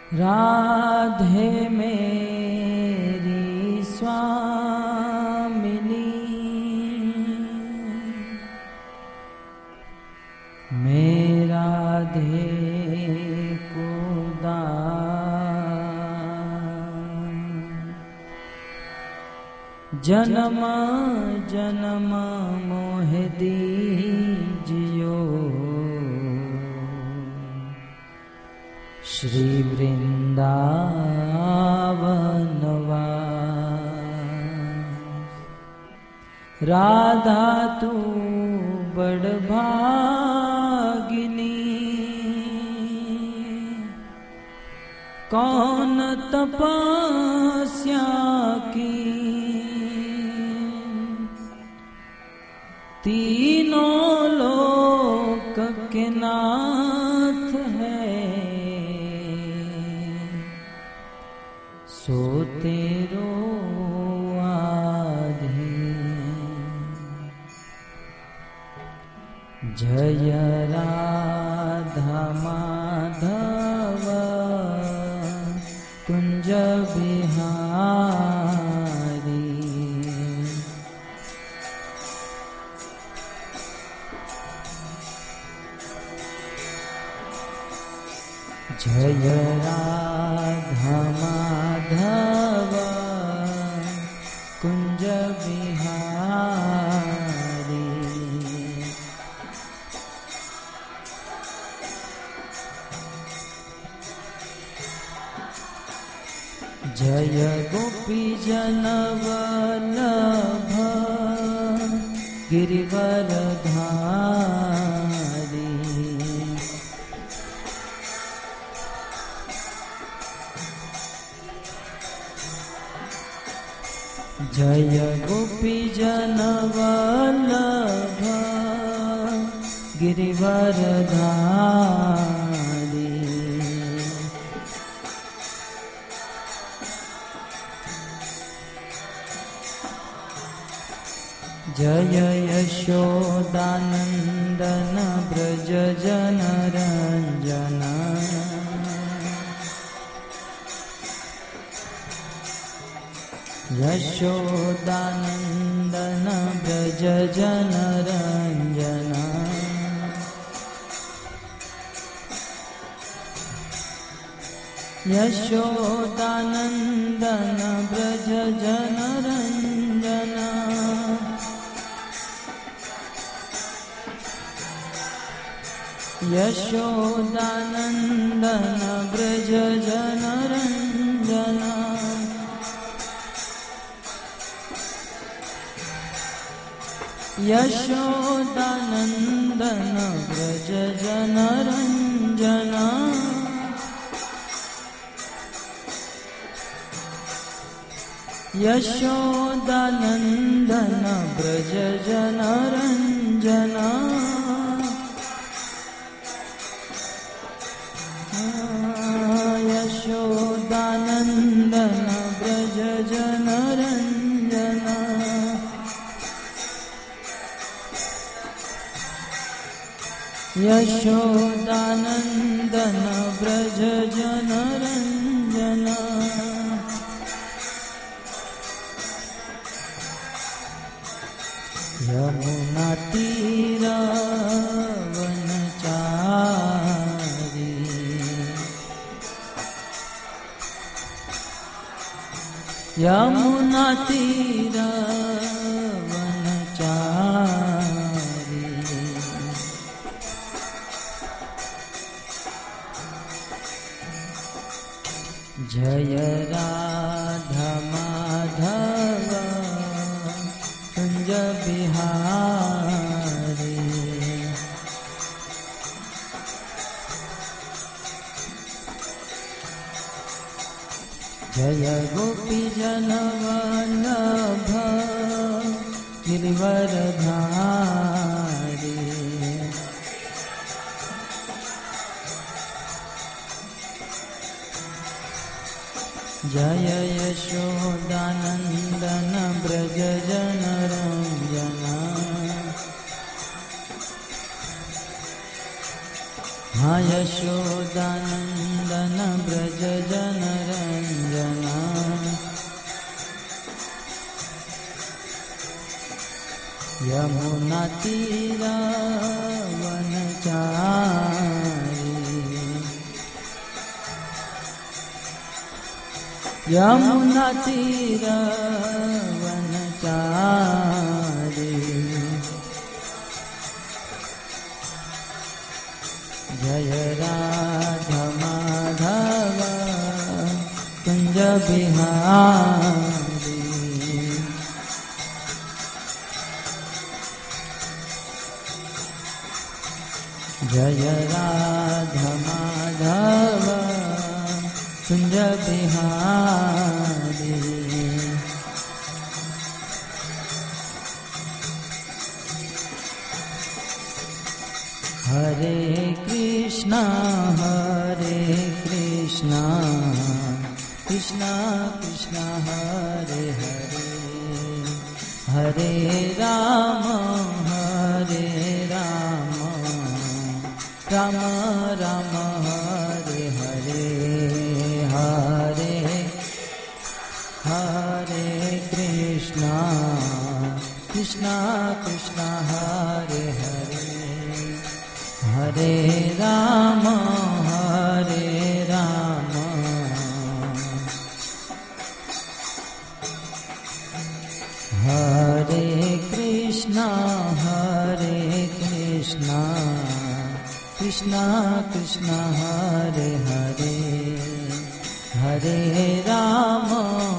राधे मेरी स्वामिनी, मेरा राधे को दान। जन्म जन्म मोह दीजियो श्री वृंदावनवास। राधा तू बड़ भागिनी, कौन तपस्या की तीनों लोक के नाथ है, सो तेरो आधीन। जय राधा माधव कुंज बिहारी, जय राधा माधव कुंज बिहारी। जय गोपी जन वल्लभ गिरिवरधारी, जय गोपी जन वल्लभ गिरिवरधारी। जय यशोदानंदन ब्रज जन रंजन, यशोदानंदन ब्रज जन रंजन। यशोदानंदन ब्रज जन रंजन, यशोदानंदन ब्रज जन रंजन। यशोदानंदन ब्रज जन रंजन। यशोदानंदन ब्रज जन रंजन। यशोदानंदन ब्रज जन रंजन। यशोदानंदन ब्रज जन रंजन। यमुना तीर वनचारी, यमुना तीर वनचारी। जय राधा माधव कुंज बिहारी, जय गोपी जन वल्लभ गिरिवरधारी। जय यशोदानंदन ब्रज जन रंजन। हाँ यशोदानंदन नंदन ब्रज जन रंजना यमुना तीरा वनचारी यमुना तीरा वनचारी जय राधा माधव कुंज बिहारी जय राधा माधव कुंज बिहारी हरे कृष्णा कृष्णा कृष्णा हरे हरे हरे राम राम राम हरे हरे हरे हरे कृष्णा कृष्णा कृष्णा हरे हरे हरे राम हरे कृष्णा कृष्णा कृष्णा हरे हरे हरे राम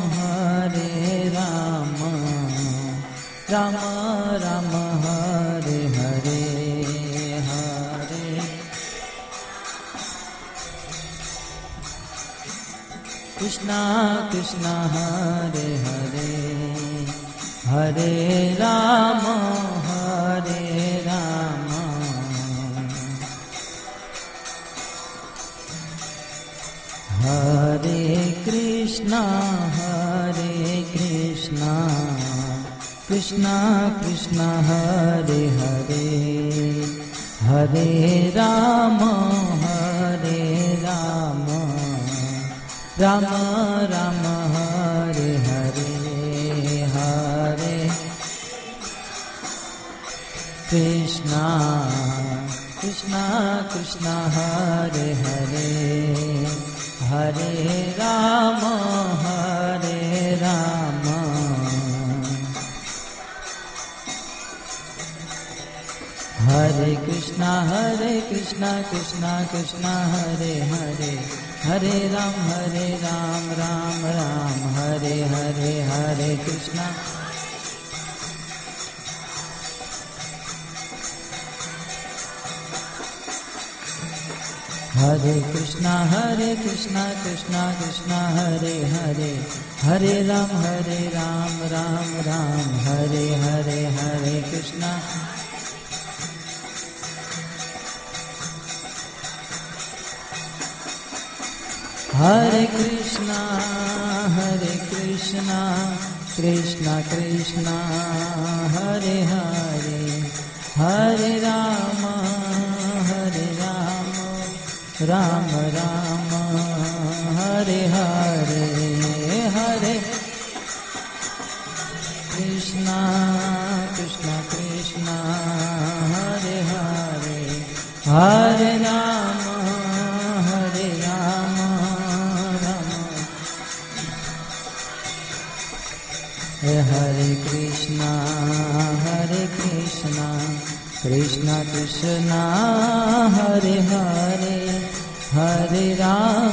राम राम हरे हरे हरे कृष्णा कृष्णा हरे हरे हरे राम हरे कृष्णा कृष्णा कृष्णा हरे हरे हरे राम राम राम हरे हरे हरे कृष्णा कृष्णा कृष्णा हरे हरे हरे राम हरे कृष्णा कृष्णा कृष्णा हरे हरे हरे राम राम राम हरे हरे हरे कृष्णा हरे कृष्णा कृष्णा कृष्णा हरे हरे हरे राम राम राम हरे हरे हरे कृष्णा हरे कृष्णा कृष्णा कृष्णा हरे हरे हरे राम राम राम हरे हरे हरे कृष्णा कृष्णा हरे हरे हरे राम हरे कृष्णा कृष्णा कृष्णा हरे हरे हरे राम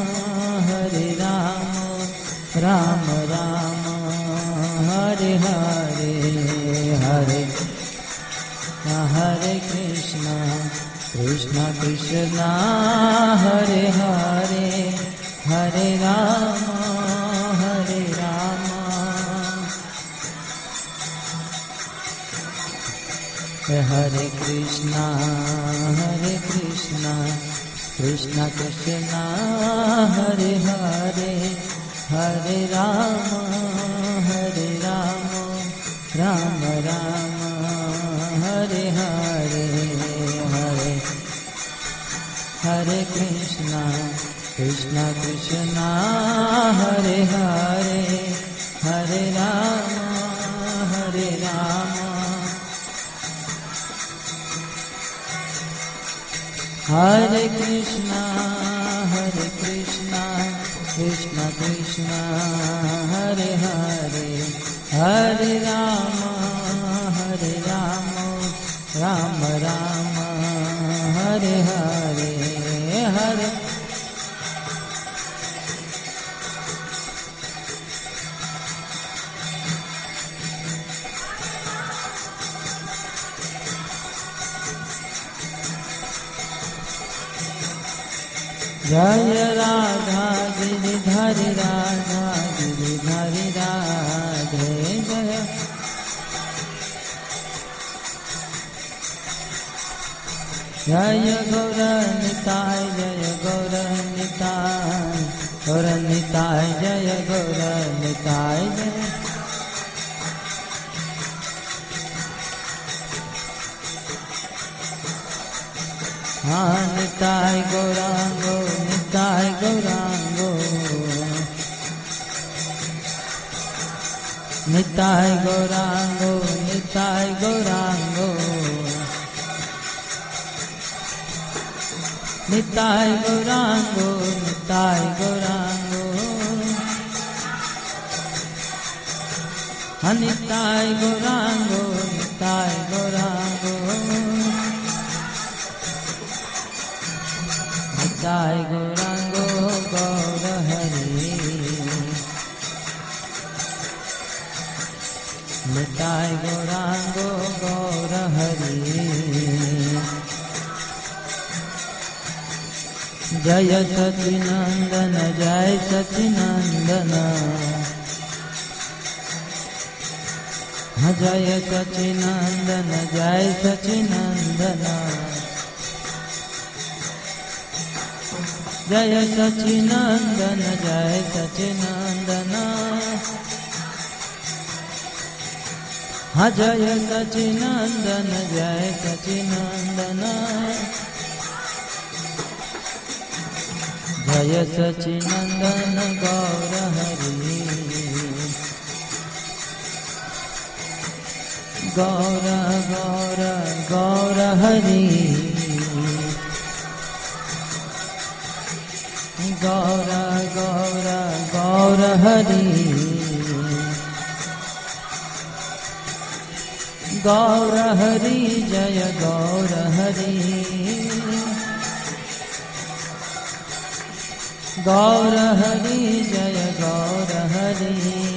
राम राम हरे हरे हरे हरे कृष्णा कृष्णा हरे हरे हरे राम हरे Krishna Krishna Krishna Hare Hare Hare Ram Ram Ram Hare Hare Hare Hare Krishna Krishna Krishna Hare Hare Hare Rama Hare Rama Hare Krishna Krishna Krishna Hare Hare Hare Rama Rama Rama Hare Hare Hare Jaya Radha Giridhari Radha Giridhari Radhe Jaya Jaya Gaura Nitai Jaya Gaura Nitai Gaura Nitai Jaya Gaura Nitai Jaya Nitai Gaurango Nitai Gaurango Nitai Gaurango Nitai Gaurango Nitai Gaurango Nitai Gaurango Nitai Gaurango Nitai Gaurango Nitai Gaurango Gaura Hari Nitai Gaurango Gaura Hari Jaya Sachinandana Jaya Sachinandana Jaya Sachinandana Jaya Sachinandana Jaya Sachinandana Jaya Sachinandana Jaya Sachinandana Jaya Sachinandana Jaya Sachinandana Gaura Hari Gaura Gaura Gaura Hari Gaura Gaura Gaura Hari Gaura Hari Jaya Gaura Hari Gaura Hari Jaya Gaura Hari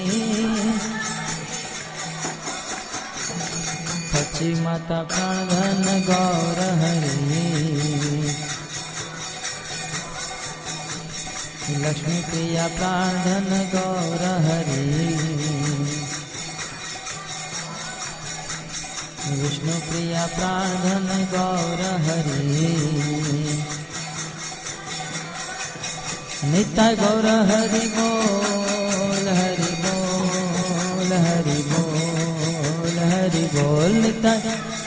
Sachi Mata Pradhan Gaura Hari Lakshmi Priya Pradhan Gaura Hari Vishnu Priya Pradhan Gaura Hari Nitai Gaura Hari Bol Hari Bol Hari Bol Hari Bol Nitai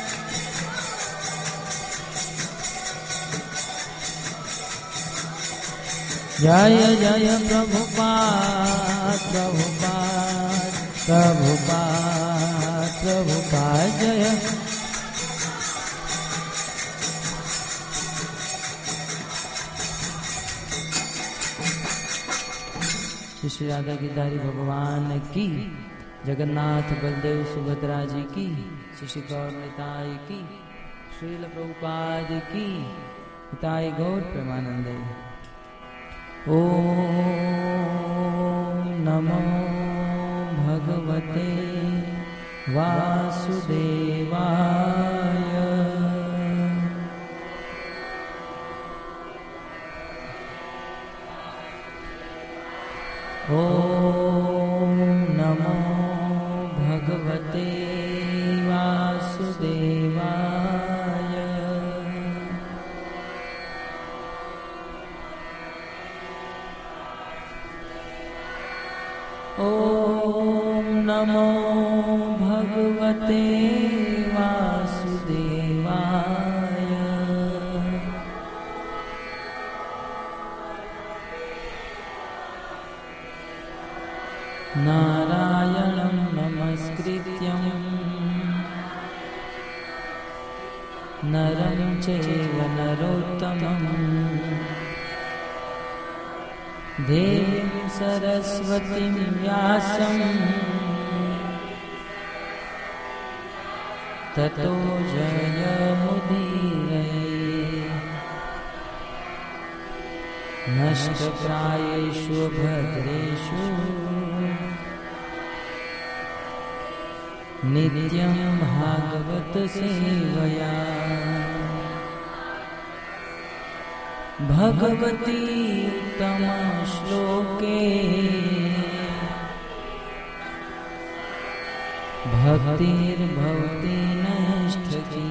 Jaya Jaya Prabhupada Prabhupada Prabhupada Prabhupada Jaya Shri Radha Girdhari भगवान की जगन्नाथ बलदेव सुभद्रा जी की श्री गौर निताई की श्रील प्रभुपाद की निताई गौर प्रेमानंद ओम नमो भगवते वासुदेवाय ओम नमो भगवते वासुदेवाय ओम नमो भगवते वासुदेवाय नारायणं नमस्कृत्यं नरं चैव नरोत्तमं देवीं सरस्वतीं व्यासं ततो जयमुदीरये। नष्टप्रायेषु भद्रेषु नित्यं भागवत सेवया भगवती उत्तमश्लोके भक्तिर्भवति नैष्ठकी।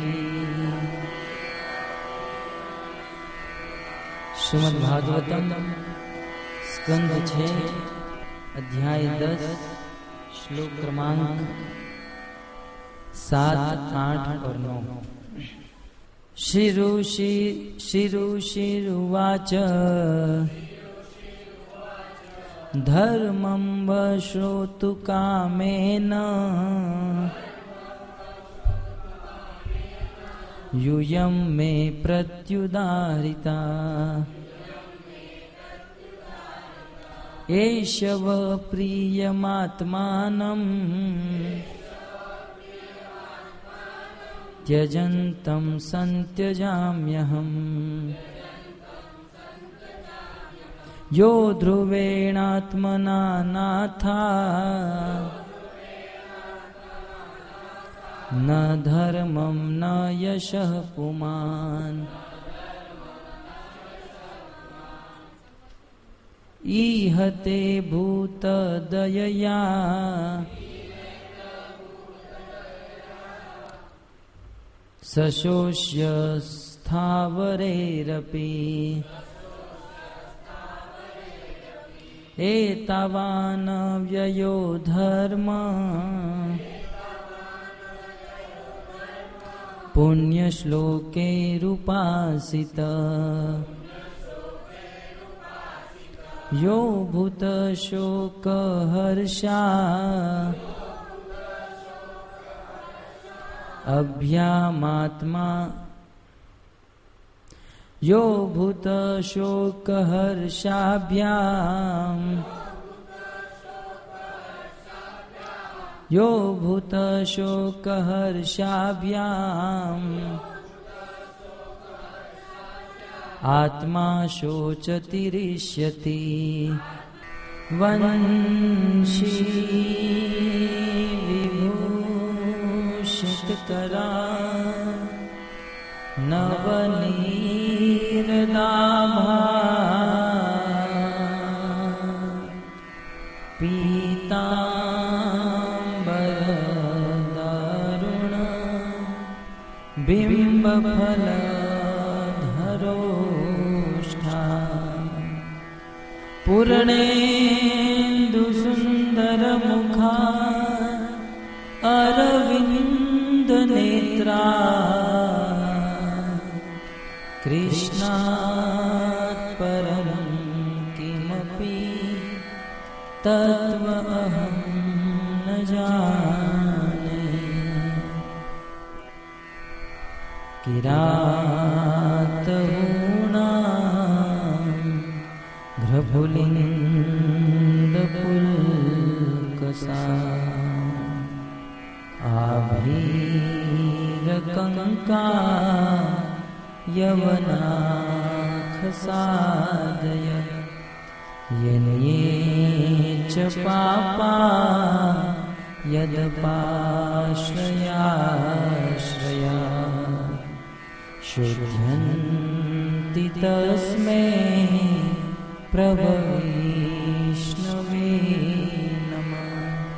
श्रीमद्भागवतम स्कंद 6 अध्याय 10 श्लोक क्रमांक 7, 8 और 9। शिरुवाच धर्मं श्रोतु कामेन यूयं मे प्रत्युदारिता एषव प्रियमात्मानं त्यजन्तं संत्यजाम्यहम्। यो ध्रुवेणात्मना नाथा न धर्मं न यशः पुमान्। ईहते भूतदयया सशोष्य स्थावरैरपि एतावान् व्ययो धर्म पुण्यश्लोकैरुपासित। यो भूतशोकहर्षा अभ्यामात्मा यो भूतशोकहर्षाभ्याम् आत्मा शोचतिरिष्यति। वंशी विभूषितकरा नवनीरदाभा पीताम्बरदारुण बिम्बफलधरोष्ठा पूर्णेन्दुसुन्दरमुखा अरविन्दनेत्रा कृष्णात् परं किमपि तत्त्वमहं न जाने। किरातहूणां घ्रभुलिन्दपुल्कसा आभीरकङ्का यवनाखसादय यन्ये च पापा यदपाश्रयाश्रया शुध्यन्ति तस्मै प्रभविष्णवे नमः।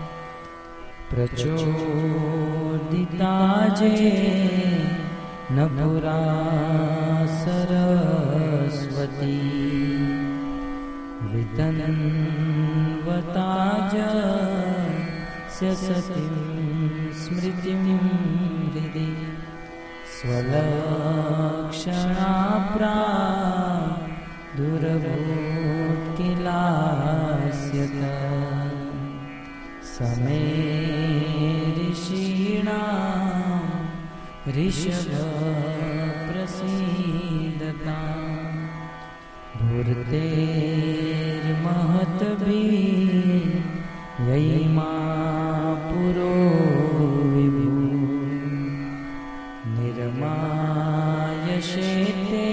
प्रचोदिता जे न पुरा सरस्वती वितन्वता च सतीं स्मृतिं हृदि स्वलक्षणा दुर्भूत्किलास्यत समे ऋषीणां ऋषभ प्रसीदताम् धूर्तेर्महद्भिः ययिमा पुरो विभु निर्मायशेते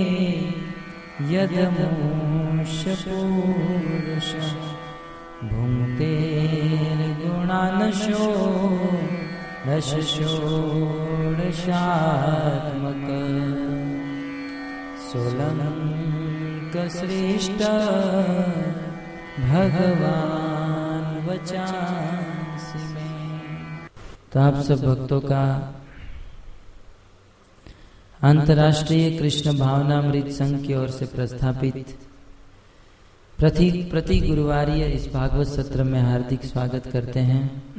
यदमुष्यपूरुषः भुङ्क्तेर्गुणानशो दशषोडशात्मक सोलङ्कश्रेष्ठ भगवान वचांसि में। तो आप सब भक्तों का अंतर्राष्ट्रीय कृष्ण भावनामृत संघ की ओर से प्रस्थापित प्रति गुरुवारीय इस भागवत सत्र में हार्दिक स्वागत करते हैं।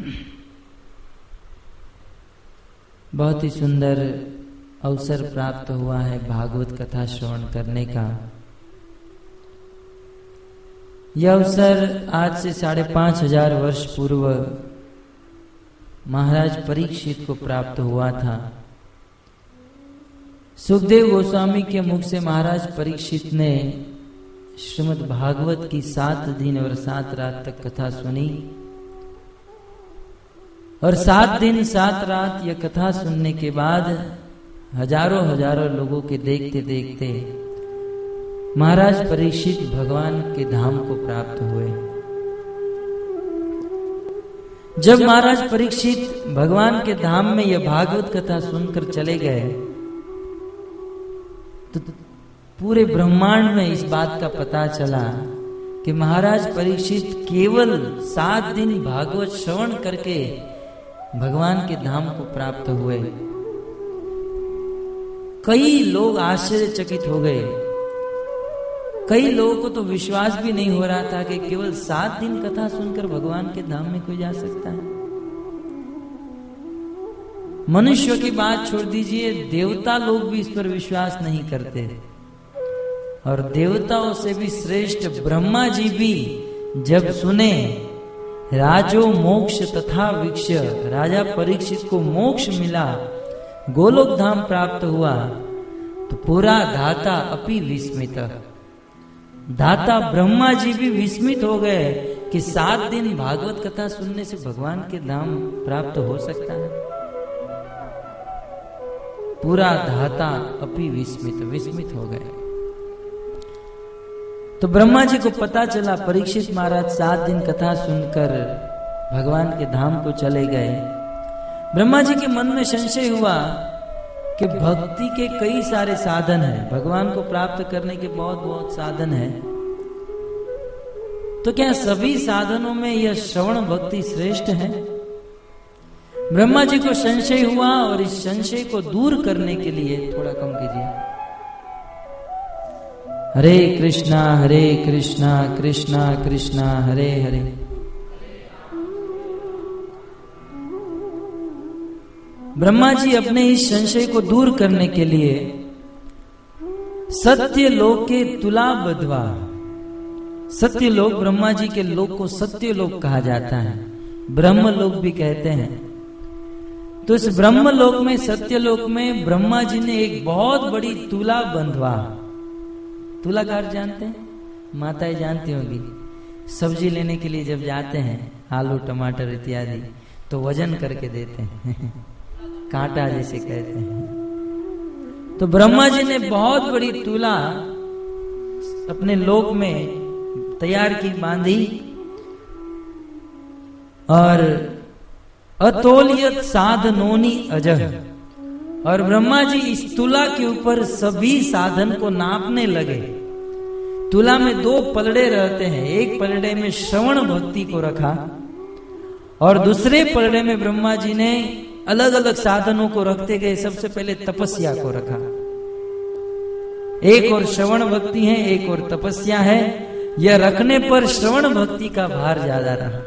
बहुत ही सुंदर अवसर प्राप्त हुआ है भागवत कथा श्रवण करने का। यह अवसर आज से 5,500 वर्ष पूर्व महाराज परीक्षित को प्राप्त हुआ था। सुखदेव गोस्वामी के मुख से महाराज परीक्षित ने श्रीमद् भागवत की 7 दिन और 7 रात तक कथा सुनी और 7 दिन 7 रात यह कथा सुनने के बाद हजारों लोगों के देखते देखते महाराज परीक्षित भगवान के धाम को प्राप्त हुए। जब महाराज परीक्षित भगवान के धाम में यह भागवत कथा सुनकर चले गए तो पूरे ब्रह्मांड में इस बात का पता चला कि महाराज परीक्षित केवल 7 दिन भागवत श्रवण करके भगवान के धाम को प्राप्त हुए। कई लोग आश्चर्यचकित हो गए। कई लोगों को तो विश्वास भी नहीं हो रहा था कि केवल 7 दिन कथा सुनकर भगवान के धाम में कोई जा सकता है। मनुष्य की बात छोड़ दीजिए, देवता लोग भी इस पर विश्वास नहीं करते और देवताओं से भी श्रेष्ठ ब्रह्मा जी भी जब सुने राजो मोक्ष तथा वीक्ष, राजा परीक्षित को मोक्ष मिला, गोलोक धाम प्राप्त हुआ, तो पूरा धाता अपि विस्मित, धाता ब्रह्मा जी भी विस्मित हो गए कि 7 दिन भागवत कथा सुनने से भगवान के धाम प्राप्त हो सकता है। पूरा धाता अपि विस्मित हो गए। तो ब्रह्मा जी को पता चला परीक्षित महाराज 7 दिन कथा सुनकर भगवान के धाम को चले गए। ब्रह्मा जी के मन में संशय हुआ कि भक्ति के कई सारे साधन हैं, भगवान को प्राप्त करने के बहुत साधन हैं, तो क्या सभी साधनों में यह श्रवण भक्ति श्रेष्ठ है? ब्रह्मा जी को संशय हुआ और इस संशय को दूर करने के लिए, थोड़ा कम कीजिए, हरे कृष्णा कृष्णा कृष्णा हरे हरे, ब्रह्मा जी अपने इस संशय को दूर करने के लिए सत्य लोक के तुला बधवा, सत्य लोक, ब्रह्मा जी के लोक को सत्य लोक कहा जाता है, ब्रह्म लोक भी कहते हैं। तो इस ब्रह्म लोक में, सत्य लोक में ब्रह्मा जी ने एक बहुत बड़ी तुला बंधवा, तुलाकार जानते हैं, माताएं जानती होंगी, सब्जी लेने के लिए जब जाते हैं, आलू टमाटर इत्यादि, तो वजन करके देते हैं, कांटा जैसे कहते हैं। तो ब्रह्मा जी ने बहुत बड़ी तुला अपने लोक में तैयार की, बांधी, और अतोलियत साधनोनी अजह, और ब्रह्मा जी इस तुला के ऊपर सभी साधन को नापने लगे। तुला में 2 पलड़े रहते हैं, एक पलड़े में श्रवण भक्ति को रखा और दूसरे पलड़े में ब्रह्मा जी ने अलग अलग साधनों को रखते गए। सबसे पहले तपस्या को रखा, एक और श्रवण भक्ति है, एक और तपस्या है। यह रखने पर श्रवण भक्ति का भार ज्यादा रहा।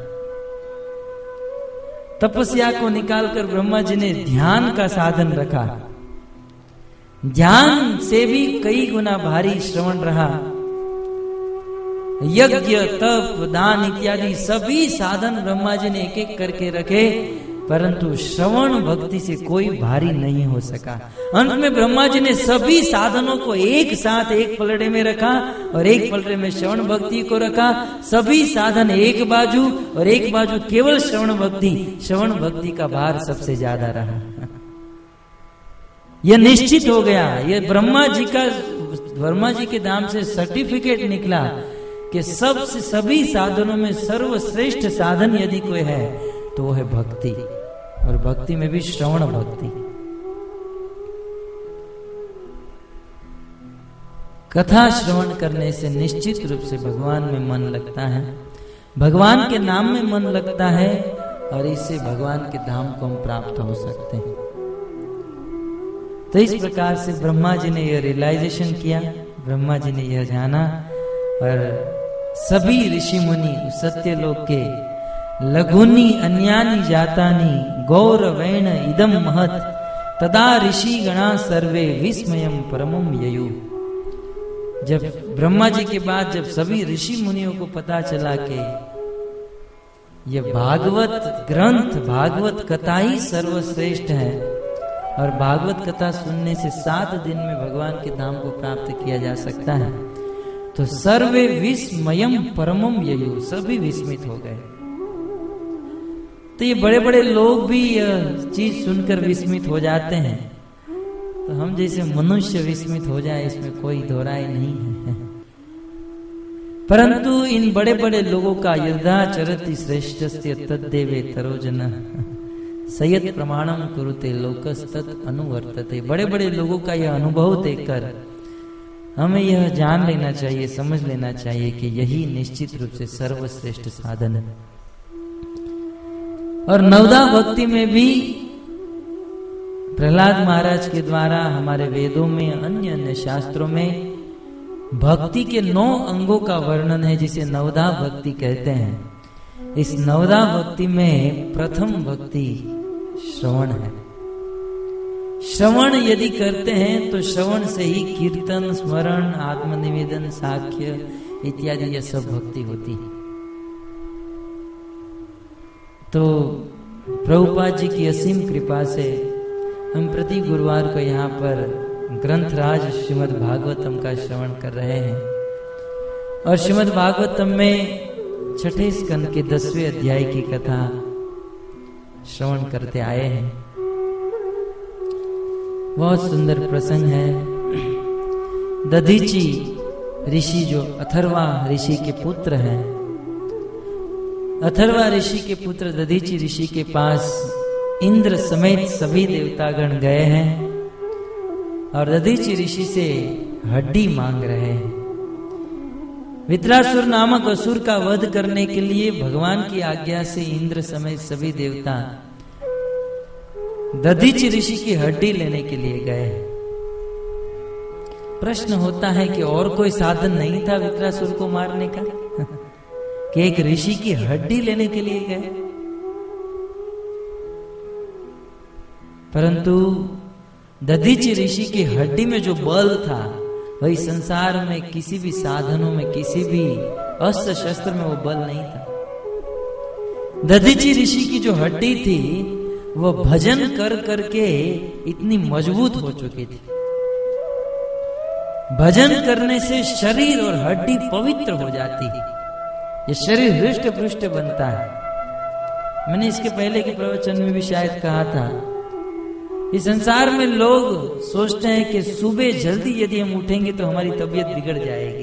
तपस्या को निकालकर ब्रह्मा जी ने ध्यान का साधन रखा, ध्यान से भी कई गुना भारी श्रवण रहा। यज्ञ तप दान इत्यादि सभी साधन ब्रह्मा जी ने एक एक करके रखे, परंतु श्रवण भक्ति से कोई भारी नहीं हो सका। अंत में ब्रह्मा जी ने सभी साधनों को एक साथ एक पलड़े में रखा और एक पलड़े में श्रवण भक्ति को रखा। सभी साधन एक बाजू और एक बाजू केवल श्रवण भक्ति। श्रवण भक्ति का भार सबसे ज्यादा रहा। यह निश्चित हो गया। यह ब्रह्मा जी के धाम से सर्टिफिकेट निकला कि सबसे सभी साधनों में सर्वश्रेष्ठ साधन यदि कोई है तो वो है भक्ति, और भक्ति में भी श्रवण भक्ति। कथा श्रवण करने से निश्चित रूप से भगवान में मन लगता है, भगवान के नाम में मन लगता है, और इससे भगवान के धाम को हम प्राप्त हो सकते हैं। तो इस प्रकार से ब्रह्मा जी ने यह रियलाइजेशन किया, ब्रह्मा जी ने यह जाना, और सभी ऋषि मुनि सत्यलोक के लघुनी अन्यानि जातानि गौरवेण इदम महत् तदा ऋषि गणा सर्वे विस्मयम परमम ययु। जब ब्रह्मा जी के बाद जब सभी ऋषि मुनियों को पता चला कि यह भागवत ग्रंथ, भागवत कथा ही सर्वश्रेष्ठ है, और भागवत कथा सुनने से 7 दिन में भगवान के धाम को प्राप्त किया जा सकता है, तो सर्वे विस्मयम परमम ययु, सभी विस्मित हो गए। तो ये बड़े बड़े लोग भी यह चीज सुनकर विस्मित हो जाते हैं, तो हम जैसे मनुष्य विस्मित हो जाए इसमें कोई दो राय नहीं है। परंतु इन बड़े बड़े लोगों का यदा चरति श्रेष्ठस्य तद्देवे तरोजन सयत प्रमाणम कुरुते लोकस्तत् अनुवर्तते। बड़े बड़े लोगों का यह अनुभव देखकर हमें यह जान लेना चाहिए, समझ लेना चाहिए कि यही निश्चित रूप से सर्वश्रेष्ठ साधन है। और नवदा भक्ति में भी प्रहलाद महाराज के द्वारा हमारे वेदों में, अन्य अन्य शास्त्रों में भक्ति के 9 अंगों का वर्णन है, जिसे नवदा भक्ति कहते हैं। इस नवदा भक्ति में प्रथम भक्ति श्रवण है। श्रवण यदि करते हैं तो श्रवण से ही कीर्तन, स्मरण, आत्मनिवेदन, साख्य इत्यादि यह सब भक्ति होती है। तो प्रभुपाद जी की असीम कृपा से हम प्रति गुरुवार को यहाँ पर ग्रंथराज श्रीमद् भागवतम का श्रवण कर रहे हैं, और श्रीमद् भागवतम में 6ठे स्कंद के 10वें अध्याय की कथा श्रवण करते आए हैं। बहुत सुंदर प्रसंग है। दधीची ऋषि जो अथर्वा ऋषि के पुत्र हैं, अथर्वा ऋषि के पुत्र दधीची ऋषि के पास इंद्र समेत सभी देवतागण गए हैं, और दधीची ऋषि से हड्डी मांग रहे हैं। वित्रासुर नामक असुर का वध करने के लिए भगवान की आज्ञा से इंद्र समेत सभी देवता दधीची ऋषि की हड्डी लेने के लिए गए। प्रश्न होता है कि और कोई साधन नहीं था वित्रासुर को मारने का कि एक ऋषि की हड्डी लेने के लिए गए? परंतु दधीची ऋषि की हड्डी में जो बल था वही संसार में किसी भी साधनों में, किसी भी अस्त्र शस्त्र में वो बल नहीं था। दधीची ऋषि की जो हड्डी थी वो भजन कर करके इतनी मजबूत हो चुकी थी। भजन करने से शरीर और हड्डी पवित्र हो जाती है, ये शरीर हृष्ट पुष्ट बनता है। मैंने इसके पहले के प्रवचन में भी शायद कहा था, इस संसार में लोग सोचते हैं कि सुबह जल्दी यदि हम उठेंगे तो हमारी तबीयत बिगड़ जाएगी।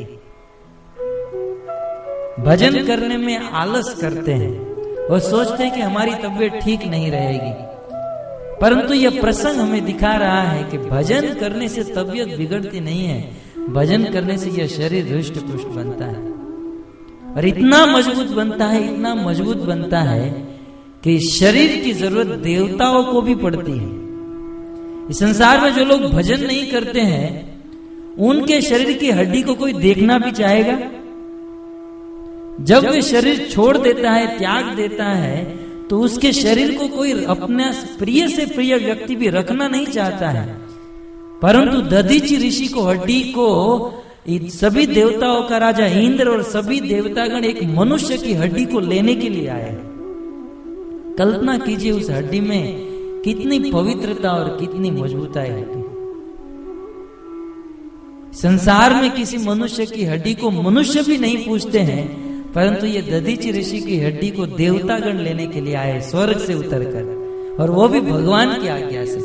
भजन करने में आलस करते हैं और सोचते हैं कि हमारी तबीयत ठीक नहीं रहेगी। परंतु यह प्रसंग हमें दिखा रहा है कि भजन करने से तबीयत बिगड़ती नहीं है, भजन करने से यह शरीर हृष्ट पुष्ट बनता है, और इतना मजबूत बनता है, इतना मजबूत बनता है कि शरीर की जरूरत देवताओं को भी पड़ती है। इस संसार में जो लोग भजन नहीं करते हैं उनके शरीर की हड्डी को कोई देखना भी चाहेगा? जब वे शरीर छोड़ देता है, त्याग देता है, तो उसके शरीर को कोई अपने प्रिय से प्रिय व्यक्ति भी रखना नहीं चाहता है। परंतु दधीची ऋषि को हड्डी को सभी देवताओं का राजा इंद्र और सभी देवतागण एक मनुष्य की हड्डी को लेने के लिए आए। कल्पना कीजिए उस हड्डी में कितनी पवित्रता और कितनी मजबूताई है। संसार में किसी मनुष्य की हड्डी को मनुष्य भी नहीं पूछते हैं, परंतु ये दधीचि ऋषि की हड्डी को देवतागण लेने के लिए आए स्वर्ग से उतरकर, और वो भी भगवान की आज्ञा से।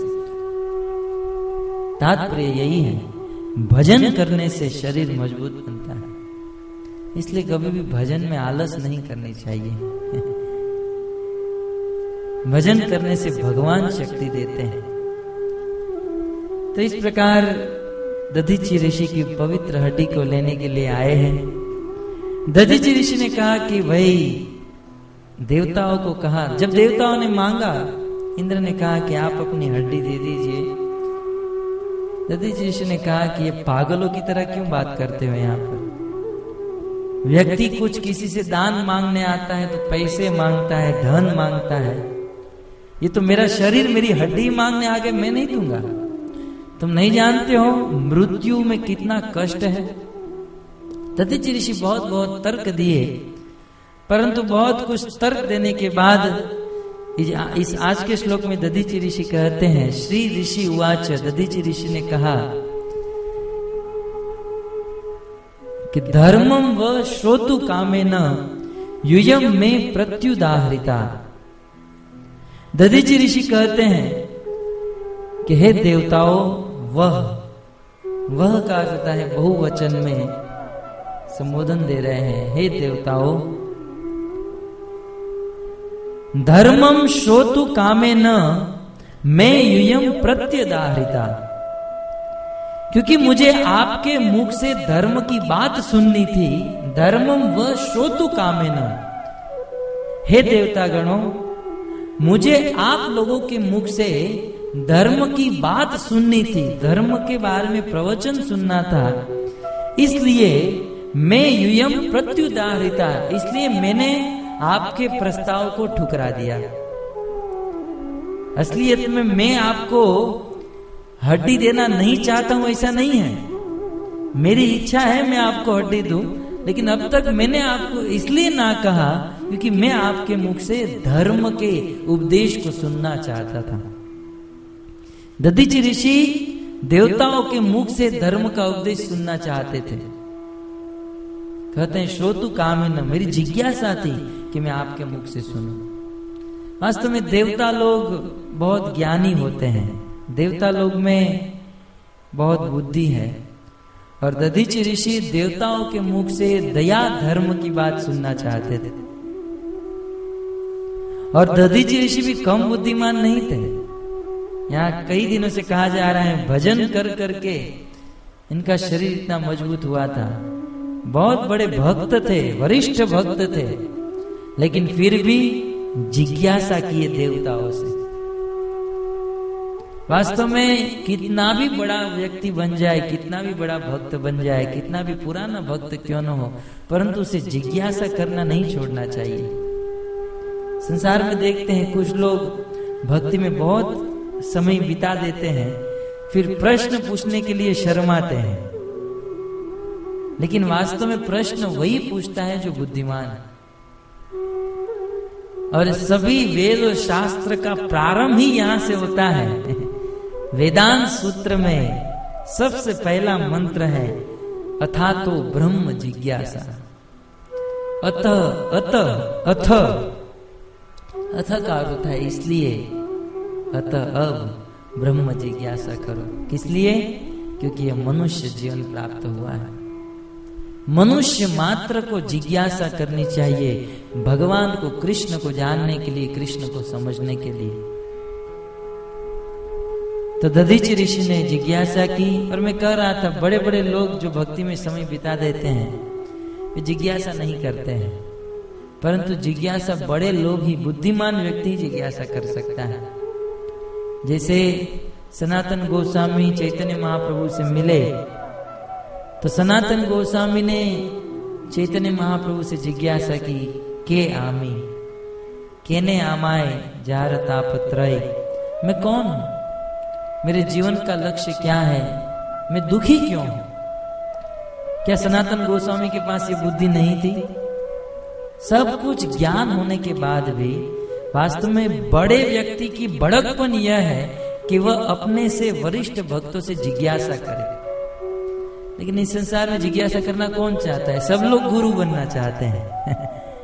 तात्पर्य यही है, भजन करने से शरीर मजबूत बनता है। इसलिए कभी भी भजन में आलस नहीं करनी चाहिए। भजन करने से भगवान शक्ति देते हैं। तो इस प्रकार दधीचि ऋषि की पवित्र हड्डी को लेने के लिए आए हैं। दधीचि ऋषि ने कहा कि भाई देवताओं को कहा, जब देवताओं ने मांगा, इंद्र ने कहा कि आप अपनी हड्डी दे दीजिए। दधीचि ऋषि ने कहा कि ये पागलों की तरह क्यों बात करते हो? यहाँ पर व्यक्ति कुछ किसी से दान मांगने आता है तो पैसे मांगता है, धन मांगता है। ये तो मेरा शरीर, मेरी हड्डी मांगने आ गए, मैं नहीं दूंगा। तुम नहीं जानते हो मृत्यु में कितना कष्ट है। दधीचि ऋषि बहुत बहुत तर्क दिए, परंतु बहुत कुछ तर्क देने के बाद इस आज के श्लोक में दधीचि ऋषि कहते हैं, श्री ऋषि उवाच, दधीचि ऋषि ने कहा कि धर्मम व श्रोतु कामेन यूयम में प्रत्युदाहरिता। दधीचि ऋषि कहते हैं कि हे देवताओं, वह का अर्थ होता है बहुवचन में संबोधन दे रहे हैं। हे देवताओं, धर्मम श्रोतु कामे न मैं यूयम प्रत्यदाहरिता, क्योंकि मुझे आपके मुख से धर्म की बात सुननी थी। धर्मम व श्रोतु कामे न, हे देवतागणों, मुझे आप लोगों के मुख से धर्म की बात सुननी थी, धर्म के बारे में प्रवचन सुनना था। इसलिए मैं यूयम प्रत्युदाहरिता, इसलिए मैंने आपके प्रस्ताव को ठुकरा दिया। असलियत में मैं आपको हड्डी देना नहीं चाहता हूं, ऐसा नहीं है। मेरी इच्छा है मैं आपको हड्डी दूं, लेकिन अब तक मैंने आपको इसलिए ना कहा क्योंकि मैं आपके मुख से धर्म के उपदेश को सुनना चाहता था। दधीचि ऋषि देवताओं के मुख से धर्म का उपदेश सुनना चाहते थे। कहते हैं श्रोतु कामेन, मेरी जिज्ञासा थी कि मैं आपके मुख से सुनूं। वास्तव में देवता लोग बहुत ज्ञानी होते हैं, देवता लोग में बहुत बुद्धि है, और दधीचि ऋषि देवताओं के मुख से दया धर्म की बात सुनना चाहते थे। और दधीचि ऋषि भी कम बुद्धिमान नहीं थे। यहाँ कई दिनों से कहा जा रहा है भजन कर करके इनका शरीर इतना मजबूत हुआ था। बहुत बड़े भक्त थे, वरिष्ठ भक्त थे, लेकिन फिर भी जिज्ञासा किए देवताओं से। वास्तव में कितना भी बड़ा व्यक्ति बन जाए, कितना भी बड़ा भक्त बन जाए, कितना भी पुराना भक्त क्यों न हो, परंतु उसे जिज्ञासा करना नहीं छोड़ना चाहिए। संसार में देखते हैं कुछ लोग भक्ति में बहुत समय बिता देते हैं, फिर प्रश्न पूछने के लिए शर्माते हैं। लेकिन वास्तव में प्रश्न वही पूछता है जो बुद्धिमान है। और सभी वेद और शास्त्र का प्रारंभ ही यहां से होता है। वेदांत सूत्र में सबसे पहला मंत्र है अथातो ब्रह्म जिज्ञासा। अथ अथ अथ अथ का अर्थ है इसलिए, अतः अब ब्रह्म जिज्ञासा करो। किस लिए? क्योंकि यह मनुष्य जीवन प्राप्त हुआ है। मनुष्य मात्र को जिज्ञासा करनी चाहिए, भगवान को, कृष्ण को जानने के लिए, कृष्ण को समझने के लिए। तो दधीचि ऋषि ने जिज्ञासा की। और मैं कह रहा था बड़े बड़े लोग जो भक्ति में समय बिता देते हैं वे जिज्ञासा नहीं करते हैं, परंतु जिज्ञासा बड़े लोग ही, बुद्धिमान व्यक्ति जिज्ञासा कर सकता है। जैसे सनातन गोस्वामी चैतन्य महाप्रभु से मिले तो सनातन गोस्वामी ने चैतन्य महाप्रभु से जिज्ञासा की, के आमी केने आमाए जार तापत्रय, मैं कौन हूं, मेरे जीवन का लक्ष्य क्या है, मैं दुखी क्यों हूं। क्या सनातन गोस्वामी के पास ये बुद्धि नहीं थी? सब कुछ ज्ञान होने के बाद भी वास्तव में बड़े व्यक्ति की बड़कपन यह है कि वह अपने से वरिष्ठ भक्तों से जिज्ञासा करे। लेकिन इस संसार में जिज्ञासा करना कौन चाहता है? सब लोग गुरु बनना चाहते हैं।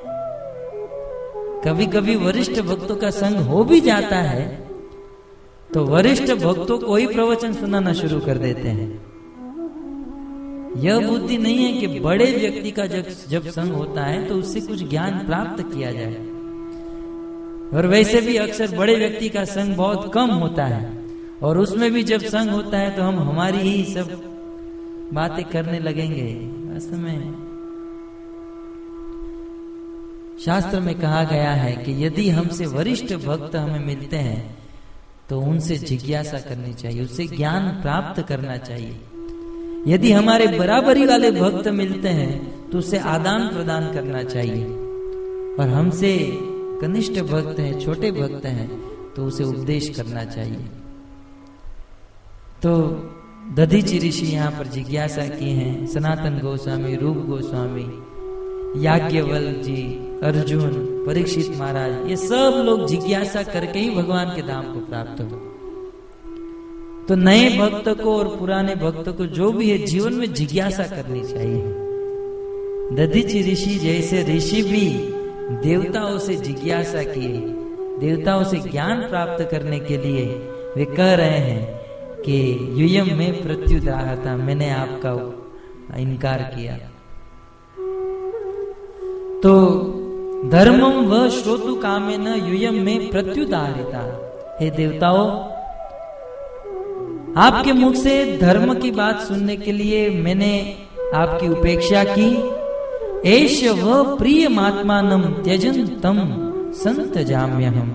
कभी कभी वरिष्ठ भक्तों का संग हो भी जाता है तो वरिष्ठ भक्तों को ही प्रवचन सुनाना शुरू कर देते हैं। यह बुद्धि नहीं है कि बड़े व्यक्ति का जब संग होता है तो उससे कुछ ज्ञान प्राप्त किया जाए। और वैसे भी अक्सर बड़े व्यक्ति का संग बहुत कम होता है, और उसमें भी जब संग होता है तो हम हमारी ही सब बातें करने लगेंगे। वास्तव में शास्त्र में कहा गया है कि यदि हमसे वरिष्ठ भक्त हमें मिलते हैं तो उनसे जिज्ञासा करनी चाहिए, उससे ज्ञान प्राप्त करना चाहिए। यदि हमारे बराबरी वाले भक्त मिलते हैं तो उससे आदान प्रदान करना चाहिए, और हमसे कनिष्ठ भक्त हैं, छोटे भक्त हैं, तो उसे उपदेश करना चाहिए। तो दधीचि ऋषि यहाँ पर जिज्ञासा की हैं। सनातन गोस्वामी, रूप गोस्वामी, याज्ञवल्क्य जी, अर्जुन, परीक्षित महाराज, ये सब लोग जिज्ञासा करके ही भगवान के धाम को प्राप्त हो। तो नए भक्त को और पुराने भक्त को जो भी है जीवन में जिज्ञासा करनी चाहिए। दधीचि ऋषि जैसे ऋषि भी देवताओं से जिज्ञासा किए, देवताओं से ज्ञान प्राप्त करने के लिए वे कह रहे हैं कि यूयम में प्रत्युदाहता, मैंने आपका इनकार किया। तो धर्मम व श्रोतु कामेन यूयम में प्रत्युदाहरिता, हे देवताओं, आपके मुख से धर्म की बात सुनने के लिए मैंने आपकी उपेक्षा की। एष व प्रियमात्मानं त्यजन्तम संत जाम्यहम्,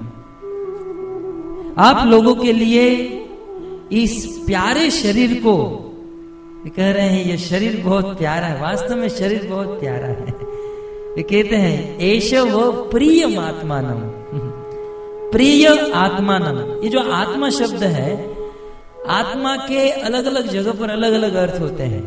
आप लोगों के लिए इस प्यारे शरीर को, कह रहे हैं ये शरीर बहुत प्यारा है, वास्तव में शरीर बहुत प्यारा है। वे कहते हैं एष व प्रियमात्मानं, प्रिय आत्मानं। ये जो आत्मा शब्द है, आत्मा के अलग अलग जगह पर अलग अलग अर्थ होते हैं।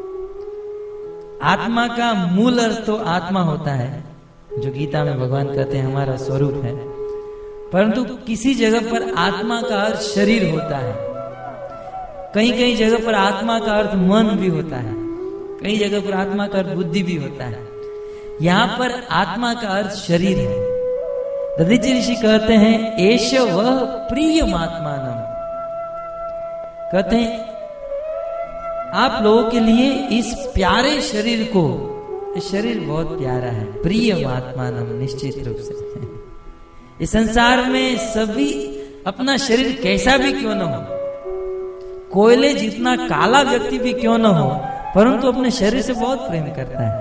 आत्मा का मूल अर्थ तो आत्मा होता है, जो गीता में भगवान कहते हैं हमारा स्वरूप है, परंतु किसी जगह पर आत्मा का अर्थ शरीर होता है, कहीं कहीं जगह पर आत्मा का अर्थ मन भी होता है, कई जगह पर आत्मा का अर्थ बुद्धि भी होता है। यहाँ पर आत्मा का अर्थ शरीर है। दधीचि ऋषि कहते हैं एष वह प्रियमात्मानं, कहते हैं आप लोगों के लिए इस प्यारे शरीर को, इस शरीर बहुत प्यारा है, प्रियमात्मानं, निश्चित रूप से। इस संसार में सभी अपना शरीर कैसा भी क्यों न हो, कोयले जितना काला व्यक्ति भी क्यों न हो, परंतु अपने शरीर से बहुत प्रेम करता है।